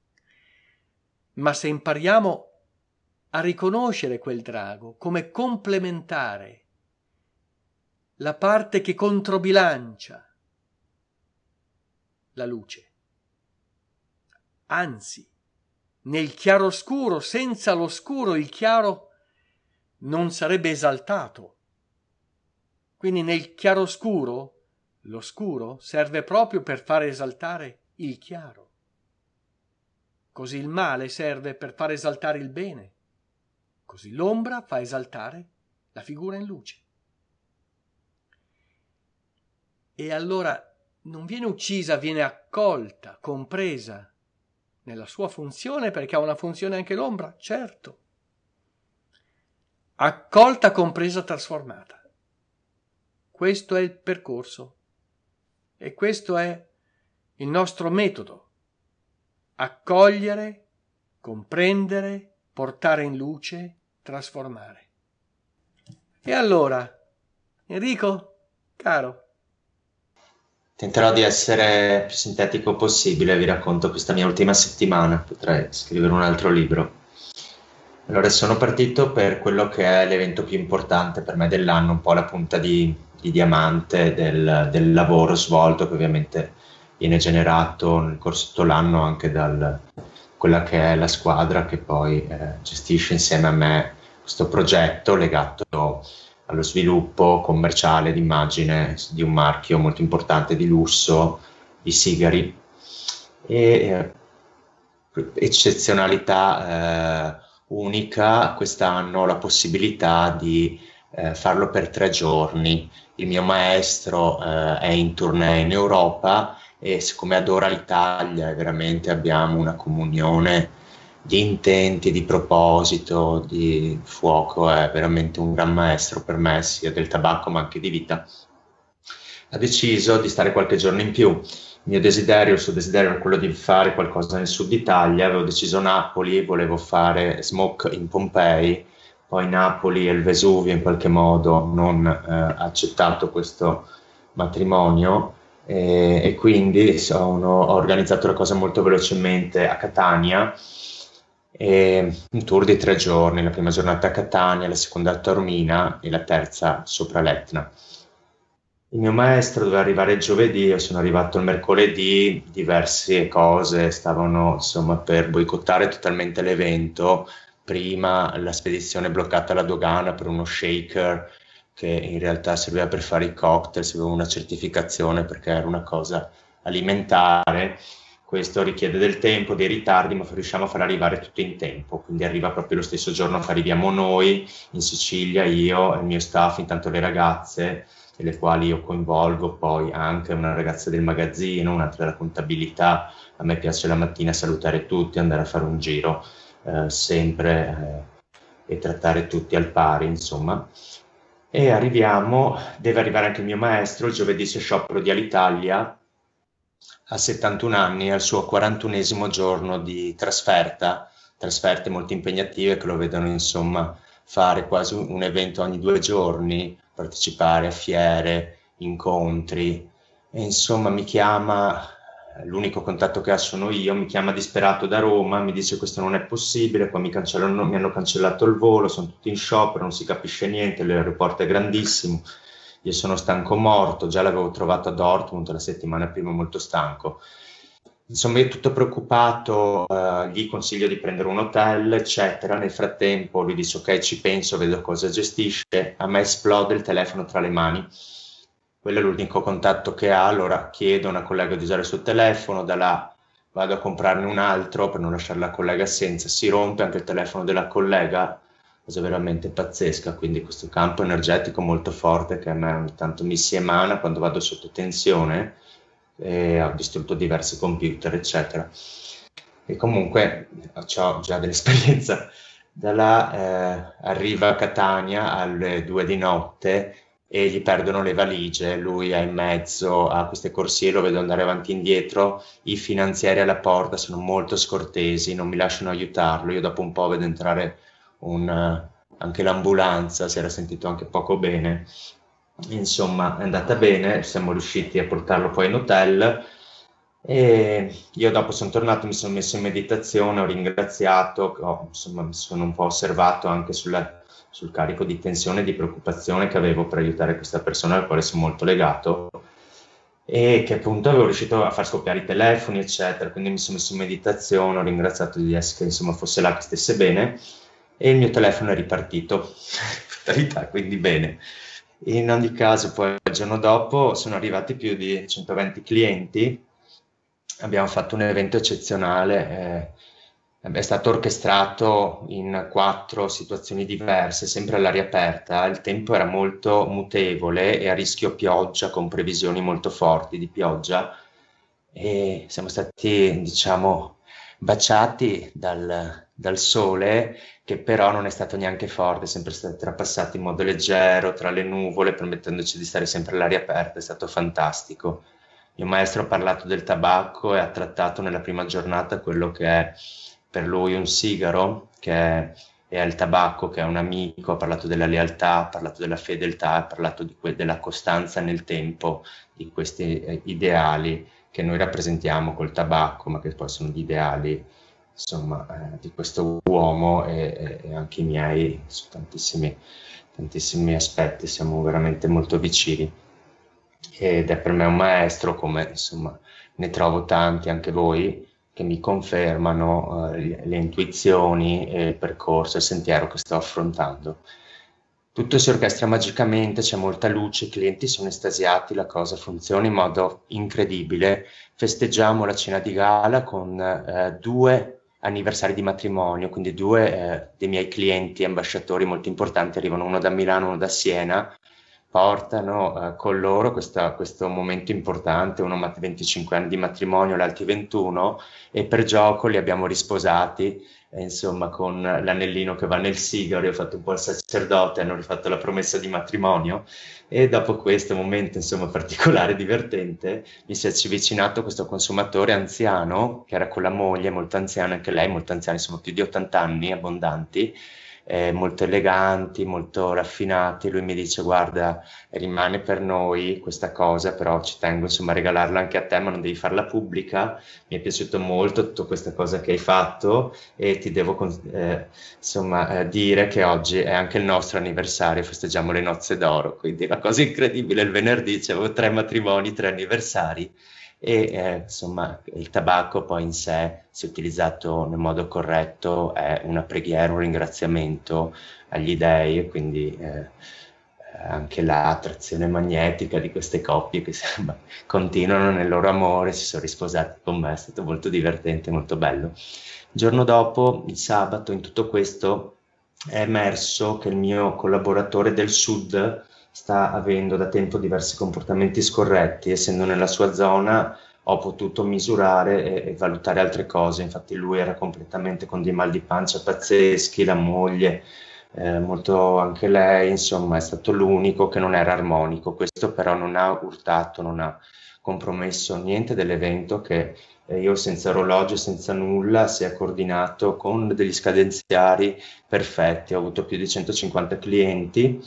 Ma se impariamo a riconoscere quel drago come complementare, la parte che controbilancia la luce, anzi, nel chiaroscuro, senza l'oscuro, il chiaro non sarebbe esaltato. Quindi nel chiaroscuro, l'oscuro serve proprio per far esaltare il chiaro. Così il male serve per far esaltare il bene. Così l'ombra fa esaltare la figura in luce. E allora non viene uccisa, viene accolta, compresa nella sua funzione, perché ha una funzione anche l'ombra, certo. Accolta, compresa, trasformata. Questo è il percorso e questo è il nostro metodo. Accogliere, comprendere, portare in luce, trasformare. E allora, Enrico, caro, tenterò di essere più sintetico possibile, vi racconto questa mia ultima settimana, potrei scrivere un altro libro. Allora, sono partito per quello che è l'evento più importante per me dell'anno, un po' la punta di, di diamante del, del lavoro svolto, che ovviamente viene generato nel corso di tutto l'anno anche da quella che è la squadra che poi eh, gestisce insieme a me questo progetto legato allo sviluppo commerciale d'immagine di un marchio molto importante di lusso, i sigari. E eh, eccezionalità eh, unica, quest'anno ho la possibilità di eh, farlo per tre giorni. Il mio maestro eh, è in tournée in Europa e siccome adora l'Italia e veramente abbiamo una comunione di intenti, di proposito, di fuoco, è veramente un gran maestro per me, sia del tabacco ma anche di vita, ha deciso di stare qualche giorno in più. Il mio desiderio, il suo desiderio era quello di fare qualcosa nel sud Italia, avevo deciso Napoli, volevo fare Smoke in Pompei, poi Napoli e il Vesuvio in qualche modo non eh, ha accettato questo matrimonio e, e quindi sono, ho organizzato la cosa molto velocemente a Catania, e un tour di tre giorni, la prima giornata a Catania, la seconda a Taormina e la terza sopra l'Etna. Il mio maestro doveva arrivare il giovedì, io sono arrivato il mercoledì, diverse cose stavano insomma per boicottare totalmente l'evento. Prima la spedizione bloccata alla dogana per uno shaker che in realtà serviva per fare i cocktail, serviva una certificazione perché era una cosa alimentare. Questo richiede del tempo, dei ritardi, ma riusciamo a far arrivare tutto in tempo, quindi arriva proprio lo stesso giorno che arriviamo noi in Sicilia, io e il mio staff, intanto le ragazze, le quali io coinvolgo, poi anche una ragazza del magazzino, un'altra della contabilità. A me piace la mattina salutare tutti, andare a fare un giro eh, sempre eh, e trattare tutti al pari, insomma. E arriviamo, deve arrivare anche il mio maestro, il giovedì c'è sciopero di Alitalia, ha settantuno anni, è il suo quarantunesimo giorno di trasferta, trasferte molto impegnative che lo vedono insomma fare quasi un, un evento ogni due giorni, partecipare a fiere, incontri, e insomma mi chiama, l'unico contatto che ha sono io, mi chiama disperato da Roma, mi dice questo non è possibile, poi mi, cancellano, mi hanno cancellato il volo, sono tutti in sciopero, non si capisce niente, l'aeroporto è grandissimo, io sono stanco morto, già l'avevo trovato a Dortmund la settimana prima molto stanco, insomma, io tutto preoccupato, eh, gli consiglio di prendere un hotel, eccetera. Nel frattempo lui dice ok, ci penso, vedo cosa gestisce. A me esplode il telefono tra le mani. Quello è l'unico contatto che ha, allora chiedo a una collega di usare il suo telefono, da là vado a comprarne un altro per non lasciare la collega senza, si rompe anche il telefono della collega, cosa veramente pazzesca, quindi questo campo energetico molto forte che a me ogni tanto mi si emana quando vado sotto tensione, e ho distrutto diversi computer, eccetera. E comunque ho già dell'esperienza. Da là eh, arriva a Catania alle due di notte e gli perdono le valigie, lui è in mezzo a queste corsie, lo vedo andare avanti e indietro, i finanzieri alla porta sono molto scortesi, non mi lasciano aiutarlo, io dopo un po' vedo entrare un, anche l'ambulanza, si era sentito anche poco bene, insomma è andata bene, siamo riusciti a portarlo poi in hotel e io dopo sono tornato, mi sono messo in meditazione, ho ringraziato, ho, insomma mi sono un po' osservato anche sulla sul carico di tensione e di preoccupazione che avevo per aiutare questa persona al quale sono molto legato e che appunto avevo riuscito a far scoppiare i telefoni, eccetera. Quindi mi sono messo in meditazione, ho ringraziato di essere, che insomma fosse là, che stesse bene, e il mio telefono è ripartito, fatalità, quindi bene. In ogni caso poi il giorno dopo sono arrivati più di centoventi clienti, abbiamo fatto un evento eccezionale, eh, è stato orchestrato in quattro situazioni diverse, sempre all'aria aperta, il tempo era molto mutevole e a rischio pioggia, con previsioni molto forti di pioggia, e siamo stati, diciamo, baciati dal, dal sole, che però non è stato neanche forte, è sempre stato trapassato in modo leggero tra le nuvole, permettendoci di stare sempre all'aria aperta, è stato fantastico. Il mio maestro ha parlato del tabacco e ha trattato nella prima giornata quello che è per lui un sigaro, che è, è il tabacco, che è un amico, ha parlato della lealtà, ha parlato della fedeltà, ha parlato di que- della costanza nel tempo, di questi eh, ideali che noi rappresentiamo col tabacco, ma che poi sono gli ideali, insomma, eh, di questo uomo e, e anche i miei, su tantissimi, tantissimi aspetti, siamo veramente molto vicini. Ed è per me un maestro, come insomma ne trovo tanti anche voi, che mi confermano eh, le, le intuizioni e il percorso, il sentiero che sto affrontando. Tutto si orchestra magicamente, c'è molta luce, i clienti sono estasiati, la cosa funziona in modo incredibile. Festeggiamo la cena di gala con eh, due anniversari di matrimonio, quindi due eh, dei miei clienti ambasciatori molto importanti, arrivano uno da Milano, uno da Siena, portano eh, con loro questa, questo momento importante, uno ha venticinque anni di matrimonio, l'altro ventuno, e per gioco li abbiamo risposati, eh, insomma con l'anellino che va nel sigaro, io ho fatto un po' il sacerdote, hanno rifatto la promessa di matrimonio, e dopo questo momento insomma particolare, divertente, mi si è avvicinato questo consumatore anziano, che era con la moglie, molto anziana anche lei, molto anziani, sono più di ottanta anni, abbondanti, Eh, molto eleganti, molto raffinati. Lui mi dice: guarda, rimane per noi questa cosa, però ci tengo insomma a regalarla anche a te, ma non devi farla pubblica, mi è piaciuto molto tutta questa cosa che hai fatto e ti devo eh, insomma eh, dire che oggi è anche il nostro anniversario, festeggiamo le nozze d'oro, quindi la cosa incredibile, il venerdì avevo tre matrimoni, tre anniversari. E eh, insomma il tabacco poi in sé, se utilizzato nel modo corretto, è una preghiera, un ringraziamento agli dei, e quindi eh, anche l'attrazione magnetica di queste coppie che insomma, continuano nel loro amore, si sono risposati con me, è stato molto divertente, molto bello. Il giorno dopo, il sabato, in tutto questo è emerso che il mio collaboratore del sud sta avendo da tempo diversi comportamenti scorretti. Essendo nella sua zona ho potuto misurare e, e valutare altre cose, infatti lui era completamente con dei mal di pancia pazzeschi, la moglie eh, molto anche lei, insomma è stato l'unico che non era armonico. Questo però non ha urtato, non ha compromesso niente dell'evento, che eh, io senza orologio, senza nulla, si è coordinato con degli scadenziari perfetti. Ho avuto più di centocinquanta clienti.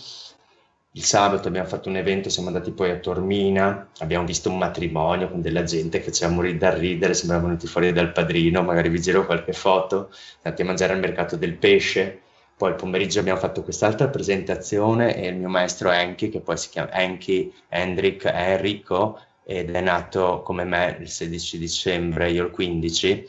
Il sabato abbiamo fatto un evento, siamo andati poi a Tormina, abbiamo visto un matrimonio con della gente che c'era a morire da ridere, sembrava venuti fuori dal Padrino, magari vi giro qualche foto, siamo andati a mangiare al mercato del pesce, poi il pomeriggio abbiamo fatto quest'altra presentazione e il mio maestro Enki, che poi si chiama Enki, Hendrik, Enrico, ed è nato come me il sedici dicembre, io il quindici,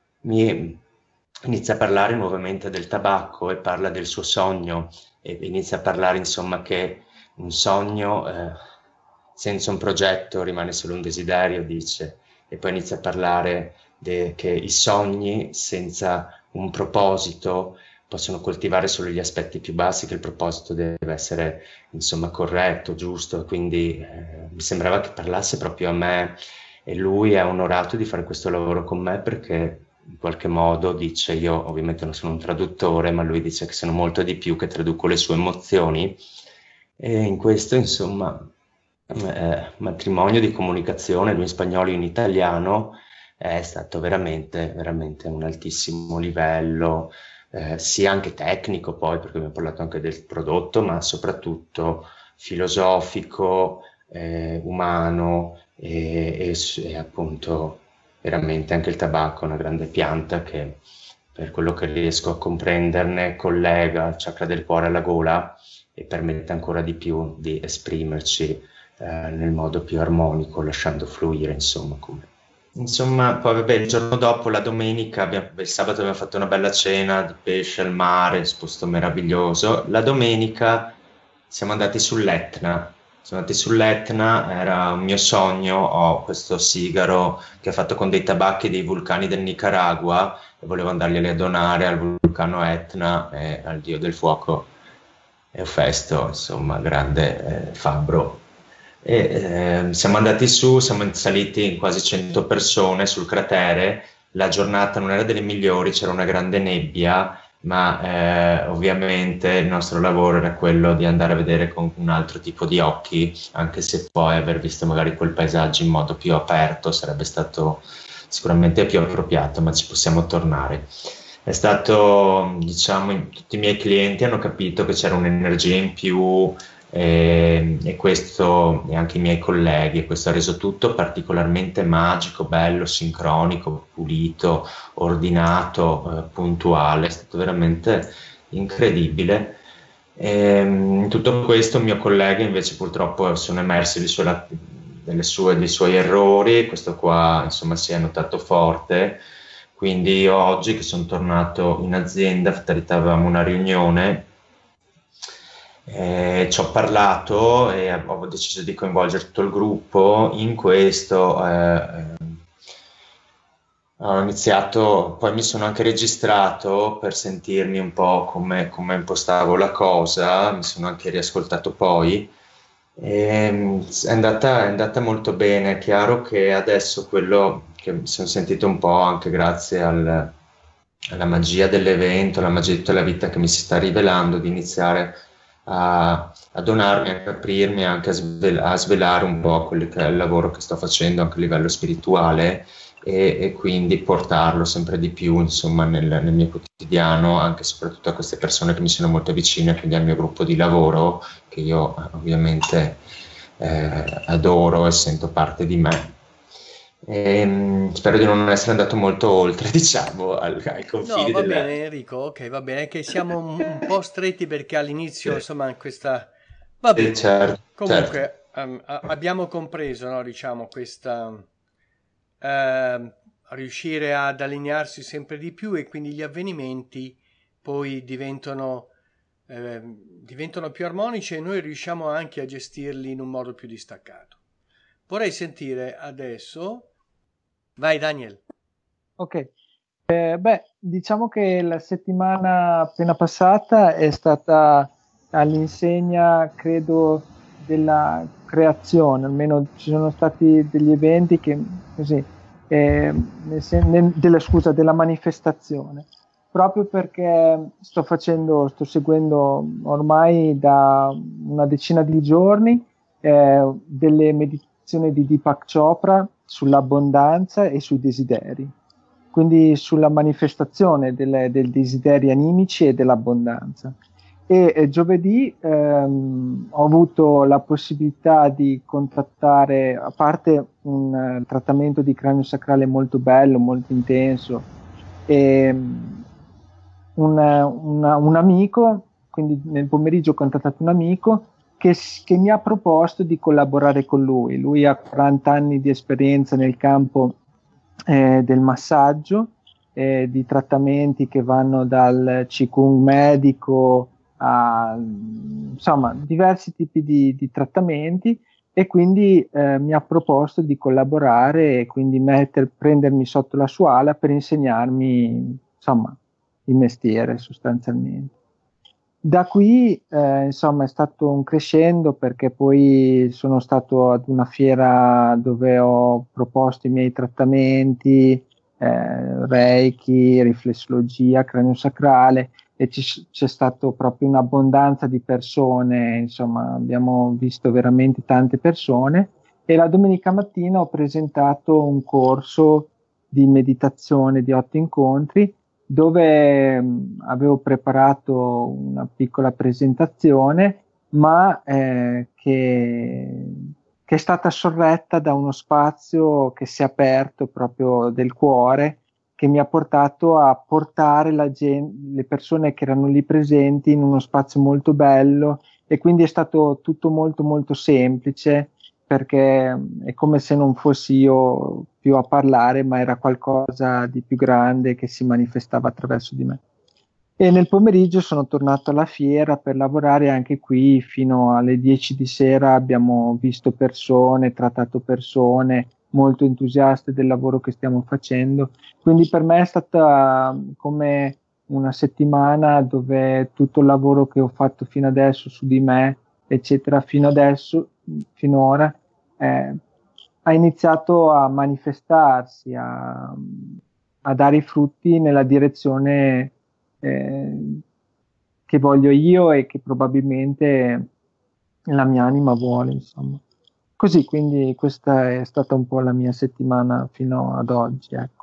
mi inizia a parlare nuovamente del tabacco e parla del suo sogno, e inizia a parlare insomma che un sogno eh, senza un progetto rimane solo un desiderio, dice, e poi inizia a parlare de, che i sogni senza un proposito possono coltivare solo gli aspetti più bassi, che il proposito deve essere insomma corretto, giusto, quindi eh, mi sembrava che parlasse proprio a me, e lui è onorato di fare questo lavoro con me perché in qualche modo dice, io ovviamente non sono un traduttore, ma lui dice che sono molto di più, che traduco le sue emozioni, e in questo insomma eh, matrimonio di comunicazione, lui in spagnolo e in italiano, è stato veramente, veramente un altissimo livello, eh, sia anche tecnico poi, perché abbiamo parlato anche del prodotto, ma soprattutto filosofico, eh, umano, e, e, e appunto veramente anche il tabacco è una grande pianta che, per quello che riesco a comprenderne, collega il chakra del cuore alla gola e permette ancora di più di esprimerci eh, nel modo più armonico, lasciando fluire, insomma. Come. Insomma, poi vabbè, il giorno dopo, la domenica, abbiamo, il sabato abbiamo fatto una bella cena di pesce al mare, un posto meraviglioso. La domenica siamo andati sull'Etna. Siamo andati sull'Etna, era un mio sogno, ho questo sigaro che ho fatto con dei tabacchi dei vulcani del Nicaragua e volevo andarglieli a donare al vulcano Etna e al dio del fuoco Eufesto, insomma, grande eh, fabbro. E, eh, siamo andati su, siamo saliti in quasi cento persone sul cratere, la giornata non era delle migliori, c'era una grande nebbia, ma eh, ovviamente il nostro lavoro era quello di andare a vedere con un altro tipo di occhi, anche se poi aver visto magari quel paesaggio in modo più aperto sarebbe stato sicuramente più appropriato, ma ci possiamo tornare. È stato, diciamo, tutti i miei clienti hanno capito che c'era un'energia in più, e, e questo, e anche i miei colleghi, e questo ha reso tutto particolarmente magico, bello, sincronico, pulito, ordinato, eh, puntuale. È stato veramente incredibile. E, in tutto questo il mio collega invece purtroppo sono emersi le sue, delle sue, dei suoi errori, questo qua insomma si è notato forte, quindi io oggi che sono tornato in azienda, fatalità avevamo una riunione, Eh, ci ho parlato e ho deciso di coinvolgere tutto il gruppo in questo. Eh, ho iniziato, poi mi sono anche registrato per sentirmi un po' come, come impostavo la cosa, mi sono anche riascoltato poi. E, è andata, è andata molto bene. È chiaro che adesso quello che mi sono sentito un po' anche grazie al, alla magia dell'evento, alla magia di tutta la vita che mi si sta rivelando, di iniziare a, a donarmi, a capirmi, anche a, svel- a svelare un po' quello che è il lavoro che sto facendo anche a livello spirituale, e, e quindi portarlo sempre di più insomma nel, nel mio quotidiano, anche e soprattutto a queste persone che mi sono molto vicine, quindi al mio gruppo di lavoro che io ovviamente eh, adoro e sento parte di me. E, spero di non essere andato molto oltre, diciamo, al, ai confini. No, va della... bene Enrico, ok, va bene, è che siamo un, un po' stretti perché all'inizio, insomma, questa... Va bene, certo, comunque certo. um, a- abbiamo compreso, no, diciamo, questa... Uh, riuscire ad allinearsi sempre di più, e quindi gli avvenimenti poi diventano, eh, diventano più armonici e noi riusciamo anche a gestirli in un modo più distaccato. Vorrei sentire adesso... Vai Daniel. Ok, eh, beh, diciamo che la settimana appena passata è stata all'insegna, credo, della creazione, almeno ci sono stati degli eventi che, così, eh, nel sen- nel- della, scusa, della manifestazione, proprio perché sto facendo, sto seguendo ormai da una decina di giorni eh, delle meditazioni di Deepak Chopra sull'abbondanza e sui desideri, quindi sulla manifestazione delle, dei desideri animici e dell'abbondanza. E eh, giovedì ehm, ho avuto la possibilità di contattare, a parte un uh, trattamento di cranio sacrale molto bello, molto intenso, e, um, un, una, un amico, quindi nel pomeriggio ho contattato un amico che, che mi ha proposto di collaborare con lui. Lui ha quaranta anni di esperienza nel campo eh, del massaggio, eh, di trattamenti che vanno dal Qigong medico a insomma diversi tipi di, di trattamenti, e quindi eh, mi ha proposto di collaborare e quindi metter, prendermi sotto la sua ala per insegnarmi insomma il mestiere sostanzialmente. Da qui eh, insomma è stato un crescendo, perché poi sono stato ad una fiera dove ho proposto i miei trattamenti, eh, Reiki, riflessologia, craniosacrale, e ci, c'è stato proprio un'abbondanza di persone, insomma abbiamo visto veramente tante persone, e la domenica mattina ho presentato un corso di meditazione di otto incontri, dove mh, avevo preparato una piccola presentazione, ma eh, che, che è stata sorretta da uno spazio che si è aperto proprio del cuore, che mi ha portato a portare la gen- le persone che erano lì presenti in uno spazio molto bello, e quindi è stato tutto molto molto semplice, perché è come se non fossi io più a parlare, ma era qualcosa di più grande che si manifestava attraverso di me. E nel pomeriggio sono tornato alla fiera per lavorare anche qui fino alle dieci di sera. Abbiamo visto persone, trattato persone molto entusiaste del lavoro che stiamo facendo, quindi per me è stata come una settimana dove tutto il lavoro che ho fatto fino adesso su di me, eccetera, fino adesso, finora, eh, ha iniziato a manifestarsi, a, a dare i frutti nella direzione eh, che voglio io e che probabilmente la mia anima vuole, insomma. Così, quindi questa è stata un po' la mia settimana fino ad oggi, ecco.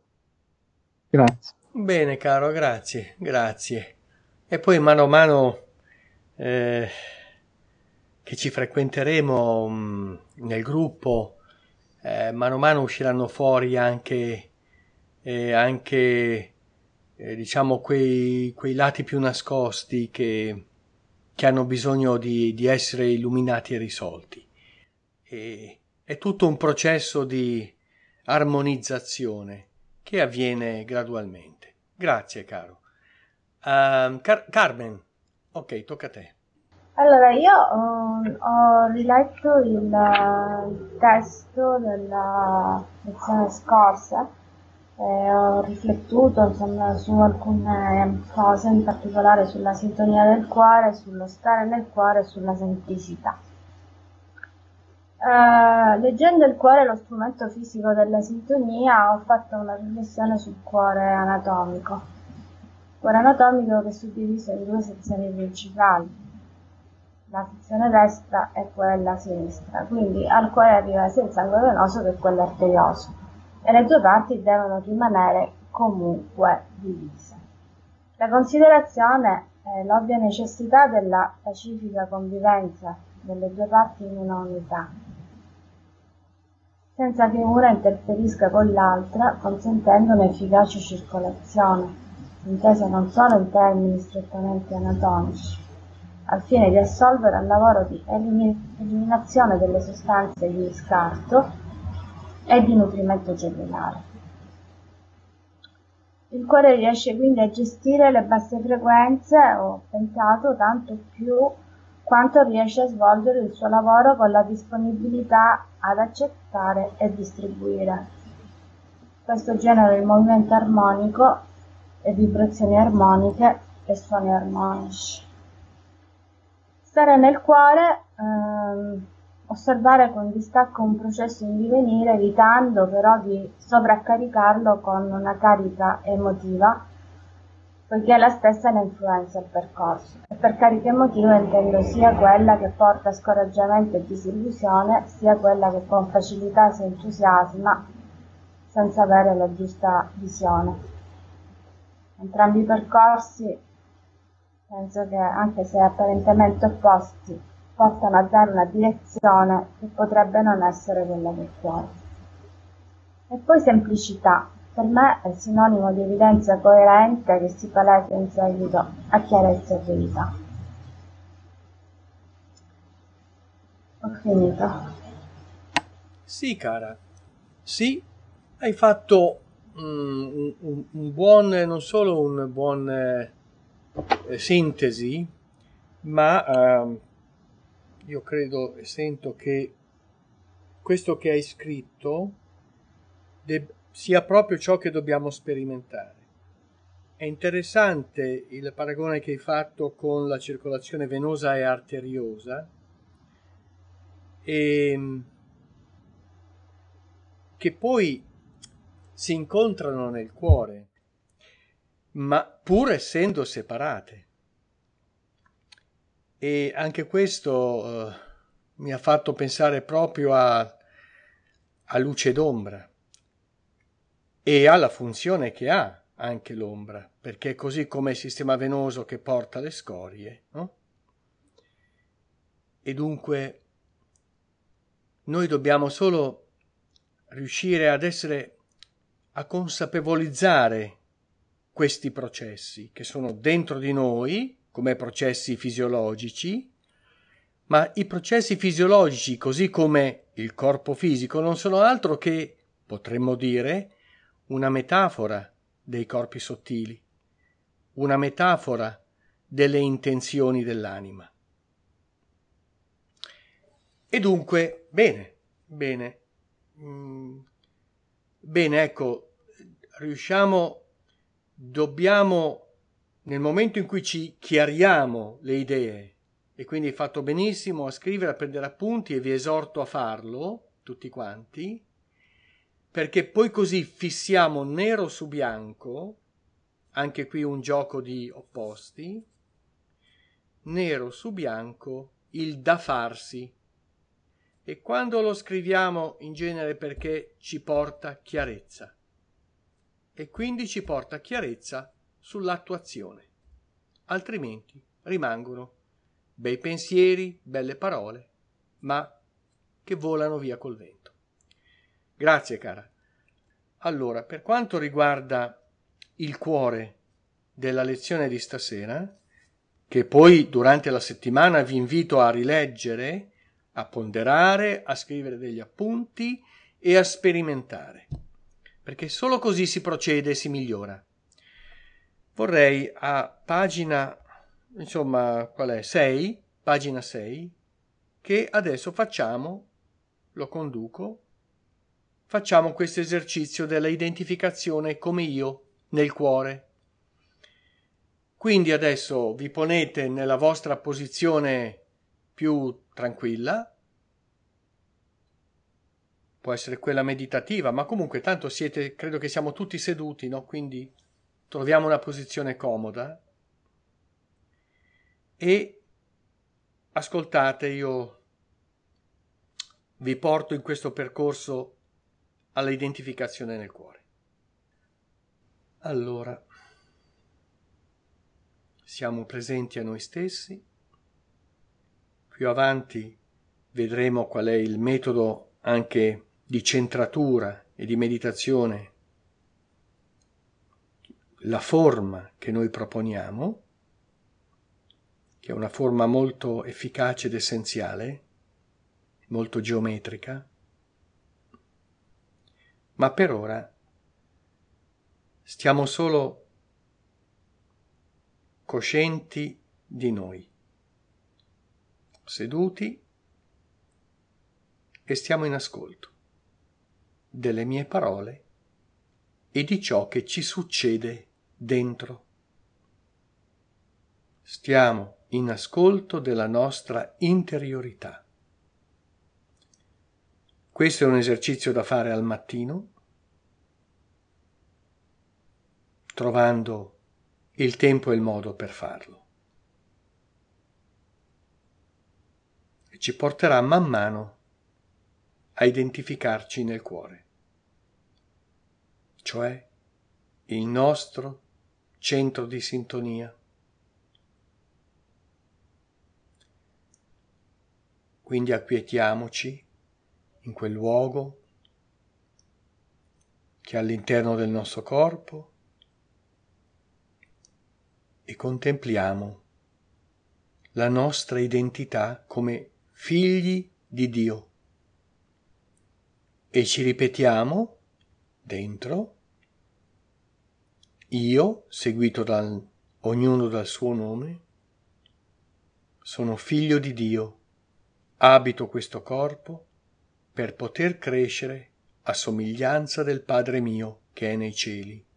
Grazie. Bene, caro, grazie, grazie. E poi mano a mano eh, che ci frequenteremo mh, nel gruppo, eh, mano a mano usciranno fuori anche, eh, anche eh, diciamo, quei, quei lati più nascosti che, che hanno bisogno di, di essere illuminati e risolti. E, è tutto un processo di armonizzazione che avviene gradualmente. Grazie, caro. Uh, Car- Carmen, ok, tocca a te. Allora, io um, ho riletto il, il testo della lezione scorsa e ho riflettuto insomma, su alcune cose, in particolare sulla sintonia del cuore, sullo stare nel cuore e sulla semplicità. Uh, leggendo il cuore, lo strumento fisico della sintonia, ho fatto una riflessione sul cuore anatomico. Il cuore anatomico che è suddiviso in due sezioni principali. La sezione destra e quella sinistra, quindi al cuore arriva sia il sangue venoso che quello arterioso, e le due parti devono rimanere comunque divise. La considerazione è l'ovvia necessità della pacifica convivenza delle due parti in una unità, senza che una interferisca con l'altra, consentendo un'efficace circolazione, intesa non solo in termini strettamente anatomici, al fine di assolvere al lavoro di eliminazione delle sostanze di scarto e di nutrimento cellulare. Il cuore riesce quindi a gestire le basse frequenze, ho pensato, tanto più quanto riesce a svolgere il suo lavoro con la disponibilità ad accettare e distribuire. Questo genera il movimento armonico e vibrazioni armoniche e suoni armonici. Stare nel cuore, ehm, osservare con distacco un processo in divenire, evitando però di sovraccaricarlo con una carica emotiva, poiché la stessa ne influenza il percorso. E per carica emotiva intendo sia quella che porta scoraggiamento e disillusione, sia quella che con facilità si entusiasma senza avere la giusta visione. Entrambi i percorsi, penso che, anche se apparentemente opposti, portano a dare una direzione che potrebbe non essere quella del cuore. E poi semplicità, per me è sinonimo di evidenza coerente che si palesa in seguito a chiarezza e verità. Ho finito. Sì, cara, sì, hai fatto mm, un, un buon, non solo un buon eh, eh, sintesi, ma ehm, io credo e sento che questo che hai scritto deb- sia proprio ciò che dobbiamo sperimentare. È interessante il paragone che hai fatto con la circolazione venosa e arteriosa, e che poi si incontrano nel cuore, ma pur essendo separate. E anche questo eh, mi ha fatto pensare proprio a, a luce d'ombra e alla funzione che ha anche l'ombra, perché così come il sistema venoso che porta le scorie, no? E dunque noi dobbiamo solo riuscire ad essere, a consapevolizzare questi processi che sono dentro di noi come processi fisiologici, ma i processi fisiologici, così come il corpo fisico, non sono altro che, potremmo dire, una metafora dei corpi sottili, una metafora delle intenzioni dell'anima. E dunque, bene, bene, mm, bene, ecco, riusciamo, dobbiamo, nel momento in cui ci chiariamo le idee, e quindi hai fatto benissimo a scrivere, a prendere appunti, e vi esorto a farlo, tutti quanti, perché poi così fissiamo nero su bianco, anche qui un gioco di opposti, nero su bianco il da farsi. E quando lo scriviamo in genere perché ci porta chiarezza, e quindi ci porta chiarezza sull'attuazione, altrimenti rimangono bei pensieri, belle parole, ma che volano via col vento. Grazie, cara. Allora, per quanto riguarda il cuore della lezione di stasera, che poi durante la settimana vi invito a rileggere, a ponderare, a scrivere degli appunti e a sperimentare, perché solo così si procede e si migliora. Vorrei a pagina, insomma, qual è? sei, pagina sei, che adesso facciamo, lo conduco, facciamo questo esercizio della identificazione come io nel cuore. Quindi adesso vi ponete nella vostra posizione più tranquilla, può essere quella meditativa, ma comunque tanto siete, credo che siamo tutti seduti, no? Quindi troviamo una posizione comoda e ascoltate, io vi porto in questo percorso alla identificazione nel cuore. Allora, siamo presenti a noi stessi. Più avanti vedremo qual è il metodo anche di centratura e di meditazione, la forma che noi proponiamo, che è una forma molto efficace ed essenziale, molto geometrica, ma per ora stiamo solo coscienti di noi, seduti, e stiamo in ascolto delle mie parole e di ciò che ci succede dentro. Stiamo in ascolto della nostra interiorità. Questo è un esercizio da fare al mattino, trovando il tempo e il modo per farlo. E ci porterà man mano a identificarci nel cuore, cioè il nostro centro di sintonia. Quindi acquietiamoci in quel luogo che è all'interno del nostro corpo e contempliamo la nostra identità come figli di Dio. E ci ripetiamo dentro: io, seguito dal ognuno dal suo nome, sono figlio di Dio, abito questo corpo per poter crescere a somiglianza del Padre mio che è nei cieli.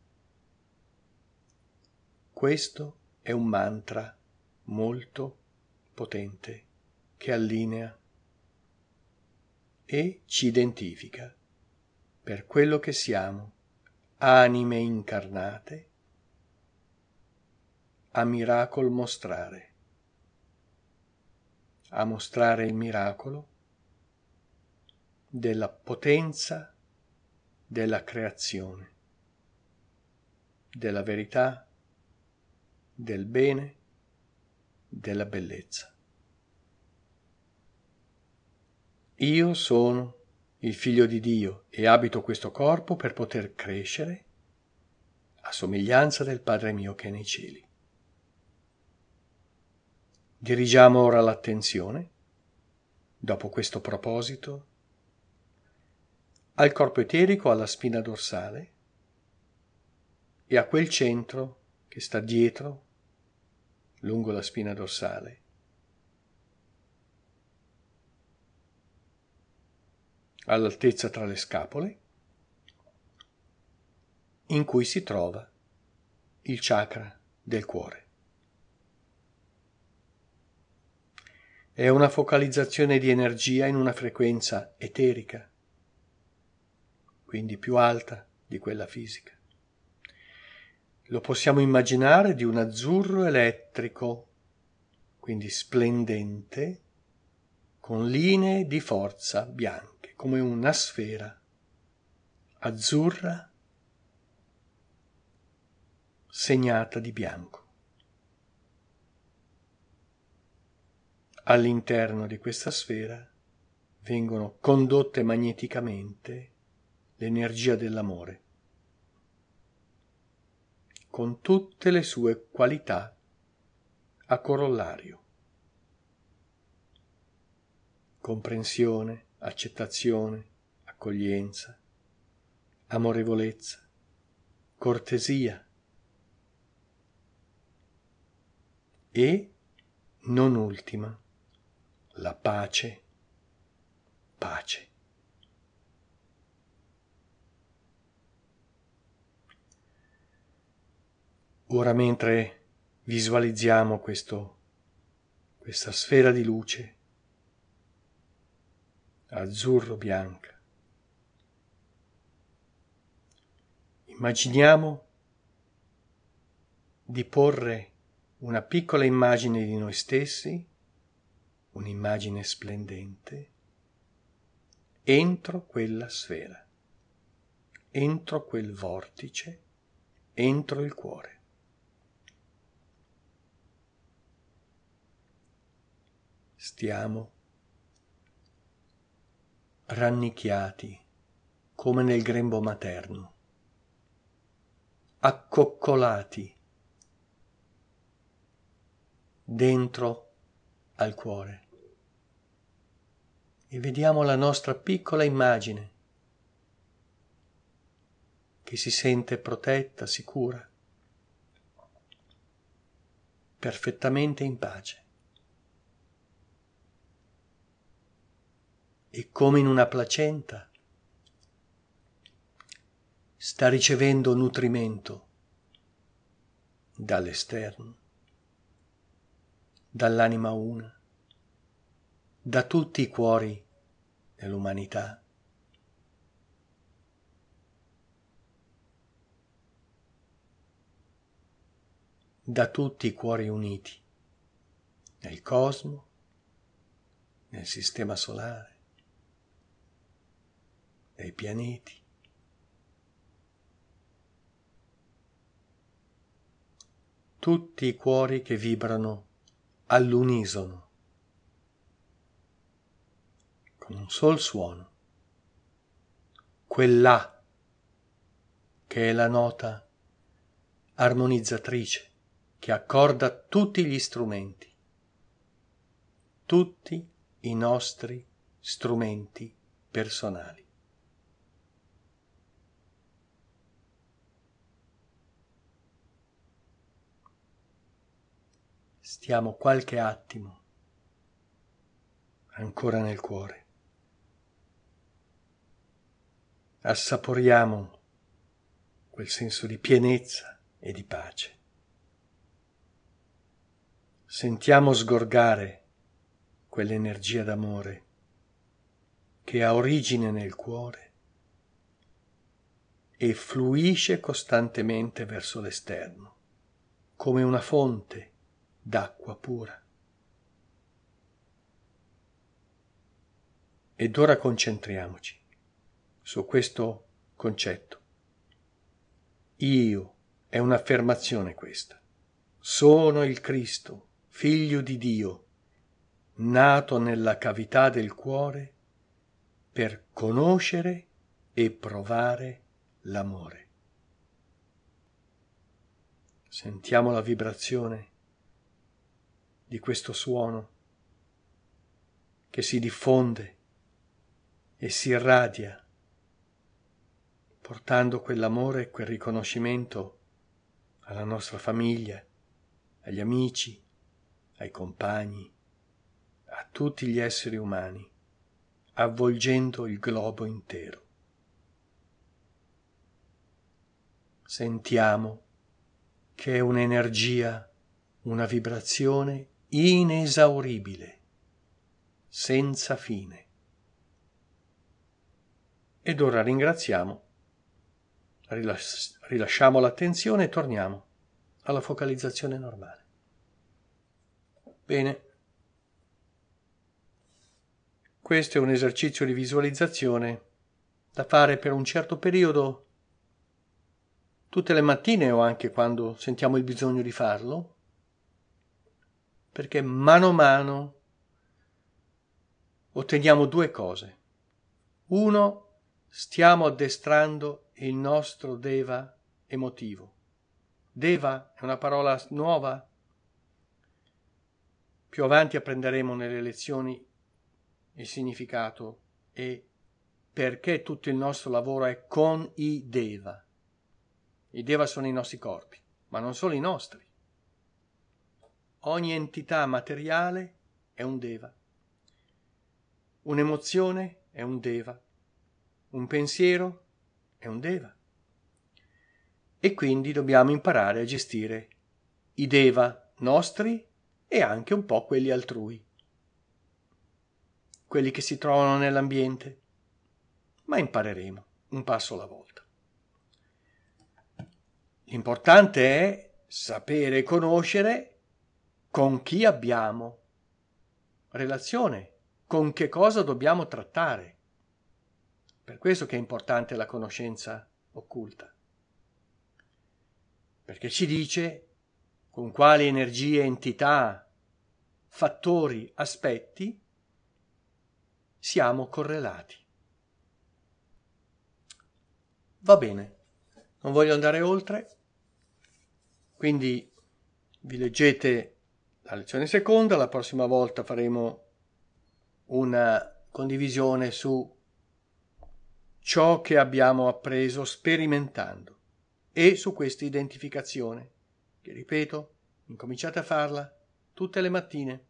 Questo è un mantra molto potente che allinea e ci identifica per quello che siamo, anime incarnate a miracolo mostrare, a mostrare il miracolo della potenza della creazione, della verità, del bene, della bellezza. Io sono il figlio di Dio e abito questo corpo per poter crescere a somiglianza del Padre mio che è nei cieli. Dirigiamo ora l'attenzione, dopo questo proposito, al corpo eterico, alla spina dorsale e a quel centro che sta dietro, lungo la spina dorsale, all'altezza tra le scapole, in cui si trova il chakra del cuore. È una focalizzazione di energia in una frequenza eterica, quindi più alta di quella fisica. Lo possiamo immaginare di un azzurro elettrico, quindi splendente, con linee di forza bianche, come una sfera azzurra segnata di bianco. All'interno di questa sfera vengono condotte magneticamente l'energia dell'amore, con tutte le sue qualità a corollario: comprensione, accettazione, accoglienza, amorevolezza, cortesia e, non ultima, la pace, pace. Ora, mentre visualizziamo questo, questa sfera di luce azzurro-bianca, immaginiamo di porre una piccola immagine di noi stessi, un'immagine splendente, entro quella sfera, entro quel vortice, entro il cuore. Stiamo rannicchiati come nel grembo materno, accoccolati dentro al cuore, e vediamo la nostra piccola immagine che si sente protetta, sicura, perfettamente in pace. E come in una placenta sta ricevendo nutrimento dall'esterno, dall'anima una, da tutti i cuori dell'umanità. Da tutti i cuori uniti nel cosmo, nel sistema solare, nei pianeti. Tutti i cuori che vibrano all'unisono, con un sol suono, quell'A che è la nota armonizzatrice che accorda tutti gli strumenti, tutti i nostri strumenti personali. Stiamo qualche attimo ancora nel cuore. Assaporiamo quel senso di pienezza e di pace. Sentiamo sgorgare quell'energia d'amore che ha origine nel cuore e fluisce costantemente verso l'esterno, come una fonte d'acqua pura. Ed ora concentriamoci su questo concetto. Io, è un'affermazione questa. Sono il Cristo, figlio di Dio, nato nella cavità del cuore per conoscere e provare l'amore. Sentiamo la vibrazione di questo suono che si diffonde e si irradia, portando quell'amore e quel riconoscimento alla nostra famiglia, agli amici, ai compagni, a tutti gli esseri umani, avvolgendo il globo intero. Sentiamo che è un'energia, una vibrazione inesauribile, senza fine. Ed ora ringraziamo, rilas- rilasciamo l'attenzione e torniamo alla focalizzazione normale. Bene. Questo è un esercizio di visualizzazione da fare per un certo periodo, tutte le mattine o anche quando sentiamo il bisogno di farlo, perché mano a mano otteniamo due cose. Uno, stiamo addestrando il nostro Deva emotivo. Deva è una parola nuova. Più avanti apprenderemo nelle lezioni il significato e perché tutto il nostro lavoro è con i Deva. I Deva sono i nostri corpi, ma non solo i nostri. Ogni entità materiale è un Deva. Un'emozione è un Deva. Un pensiero è un Deva. E quindi dobbiamo imparare a gestire i Deva nostri e anche un po' quelli altrui, quelli che si trovano nell'ambiente, ma impareremo un passo alla volta. L'importante è sapere e conoscere con chi abbiamo relazione, con che cosa dobbiamo trattare. Per questo che è importante la conoscenza occulta, perché ci dice con quali energie, entità, fattori, aspetti siamo correlati. Va bene, non voglio andare oltre, quindi vi leggete la lezione seconda, la prossima volta faremo una condivisione su ciò che abbiamo appreso sperimentando e su questa identificazione, che ripeto, incominciate a farla tutte le mattine,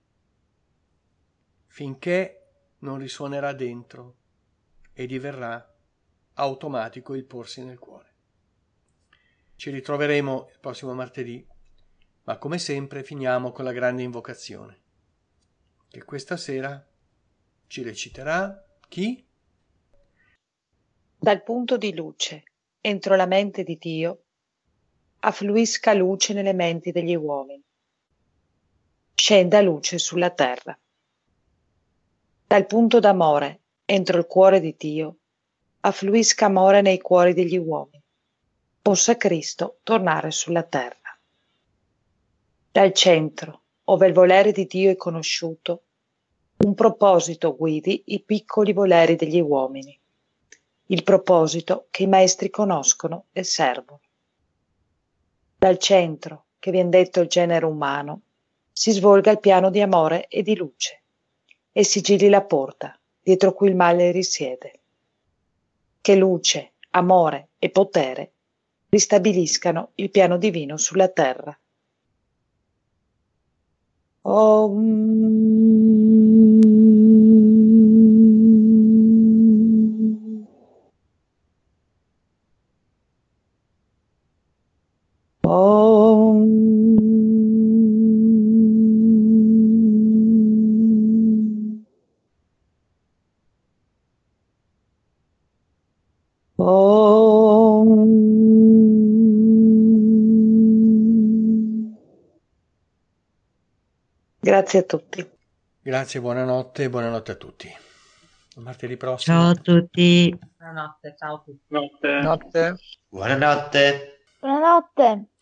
finché non risuonerà dentro e diverrà automatico il porsi nel cuore. Ci ritroveremo il prossimo martedì, ma come sempre finiamo con la grande invocazione, che questa sera ci reciterà chi? Dal punto di luce, entro la mente di Dio, affluisca luce nelle menti degli uomini. Scenda luce sulla terra. Dal punto d'amore, entro il cuore di Dio, affluisca amore nei cuori degli uomini. Possa Cristo tornare sulla terra. Dal centro, ove il volere di Dio è conosciuto, un proposito guidi i piccoli voleri degli uomini, il proposito che i maestri conoscono e servono. Dal centro, che vien detto il genere umano, si svolga il piano di amore e di luce, e sigilli la porta, dietro cui il male risiede. Che luce, amore e potere ristabiliscano il piano divino sulla terra. Om. Om. Om. Grazie a tutti. Grazie, buonanotte, buonanotte a tutti. Martedì prossimo. Ciao a tutti. Buonanotte, ciao a tutti. Notte. Notte. Buonanotte. Buonanotte.